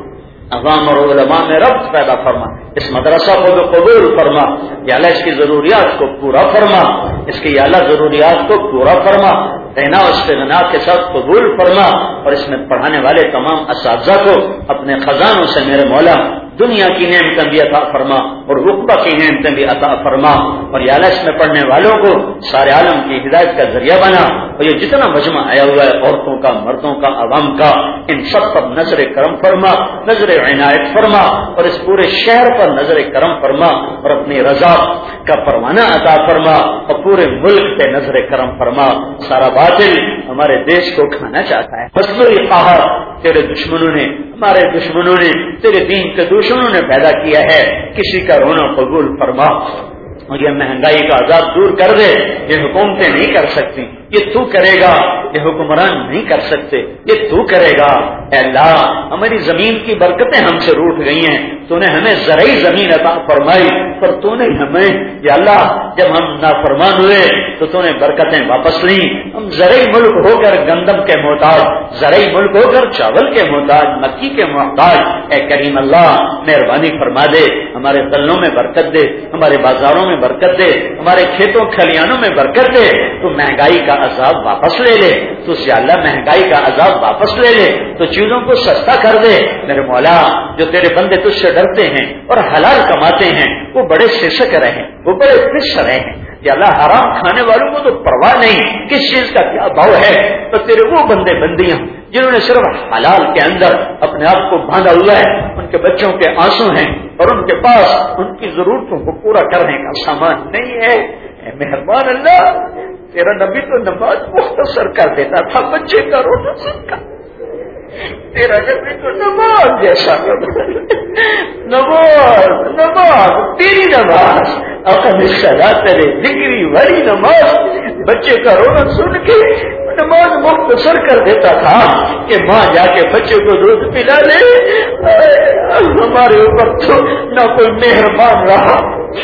عوام اور علماء میں ربط پیدا فرما. اس مدرسہ کو بھی قبول فرما. یا اللہ اس کی ضروریات کو پورا فرما, اس کی یا اللہ ضروریات کو پورا فرما. غنا و استغنا کے ساتھ قبول فرما, اور اس میں پڑھانے والے تمام اساتذہ کو اپنے خزانوں سے میرے مولا دنیا کی نعمتیں بھی عطا فرما اور رقبہ کی نعمتیں بھی عطا فرما. اور یا اللہ اس میں پڑھنے والوں کو سارے عالم کی ہدایت کا ذریعہ بنا. اور یہ جتنا مجمع آیا ہوا ہے عورتوں کا, مردوں کا, عوام کا, ان سب پر نظر کرم فرما, نظر عنایت فرما, اور اس پورے شہر پر نظر کرم فرما, اور اپنی رضا کا پروانہ عطا فرما, اور پورے ملک پہ نظر کرم فرما. سارا باطل ہمارے دیش کو کھانا چاہتا ہے. مصنوعی قہر تیرے دشمنوں نے, ہمارے دشمنوں نے, تیرے دین کے دشمنوں نے پیدا کیا ہے. کسی کا رونا قبول فرما, اور یہ مہنگائی کا عذاب دور کر دے. یہ حکومتیں نہیں کر سکتی, یہ تو کرے گا. یہ حکمران نہیں کر سکتے, یہ تو کرے گا. اے اللہ ہماری زمین کی برکتیں ہم سے روٹ گئی ہیں, تو نے ہمیں زرعی زمین عطا فرمائی, پر تو نے ہمیں یا اللہ جب ہم نافرمان ہوئے تو تو نے برکتیں واپس لیں. ہم زرعی ملک ہو کر گندم کے محتاج, زرعی ملک ہو کر چاول کے محتاج, مکی کے محتاج. اے کریم اللہ مہربانی فرما دے, ہمارے دلوں میں برکت دے, ہمارے بازاروں میں برکت دے, ہمارے کھیتوں کھلیانوں میں برکت دے. تو مہنگائی کا عذاب واپس لے لے, تو یا اللہ مہنگائی کا عذاب واپس لے لے. تو چیزوں کو سستا کر دے۔ میرے مولا جو تیرے بندے تجھ سے ڈرتے ہیں اور حلال کماتے ہیں وہ بڑے سسک رہے ہیں، وہ بڑے خوش رہے ہیں۔ یا اللہ حرام کھانے والوں کو تو پرواہ نہیں کس چیز کا کیا بھاؤ ہے، تو تیرے وہ بندے بندیاں جنہوں نے صرف حلال کے اندر اپنے آپ کو باندھا ہوا ہے، ان کے بچوں کے آنسو ہیں اور ان کے پاس ان کی ضرورتوں کو پورا کرنے کا سامان نہیں ہے۔ اے مہربان اللہ، تیرا نبی تو نماز مختصر کر دیتا تھا، بچے کا روزہ سکا، تیرا نبی تو نماز جیسا نماز تیری نماز اقم الصلاۃ تیرے ذکری بڑی نماز، بچے کا رونا سن کے نماز مختصر کر دیتا تھا کہ ماں جا کے بچے کو دودھ پلا لے۔ ہمارے اوپر تو نہ کوئی مہربان رہا،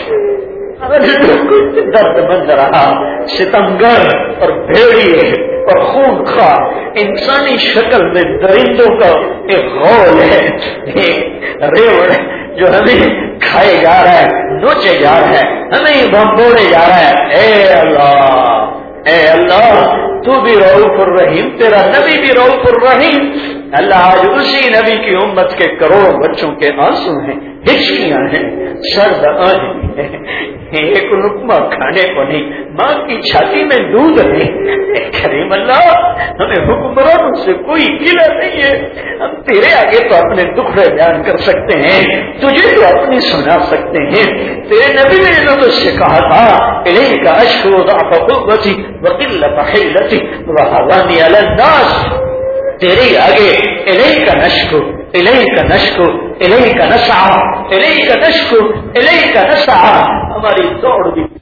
درد مند رہا، ستمگر اور بھیڑیے اور خون خواہ انسانی شکل میں درندوں کا ایک غول ہے، ایک ریوڑ جو ہمیں کھائے جا رہا ہے، نوچے جا رہا ہے، ہمیں بمبوڑے جا رہا ہے۔ اے اللہ تو بھی رؤوف الرحیم، تیرا نبی بھی رؤوف الرحیم۔ اللہ آج اسی نبی کی امت کے کروڑوں بچوں کے آنسو ہیں، ہچکیاں ہیں، سرد آنکھیں ہیں، ایک لقمہ کھانے کو نہیں، ماں کی چھاتی میں دودھ نہیں۔ اے کریم اللہ، ہمیں حکمرانوں سے کوئی گلہ نہیں ہے، ہم تیرے آگے تو اپنے دکھڑے بیان کر سکتے ہیں، تجھے تو اپنی سنا سکتے ہیں۔ تیرے نبی نے جو تجھ سے کہا تھا الیک اشکو ضعف قوتی وقلت حیلتی وهوانی علی الناس، تیرے آگے الیک نشکو الیک نشکو الیک نسعی الیک نشکو الیک نسعی، ہماری دوڑ بھی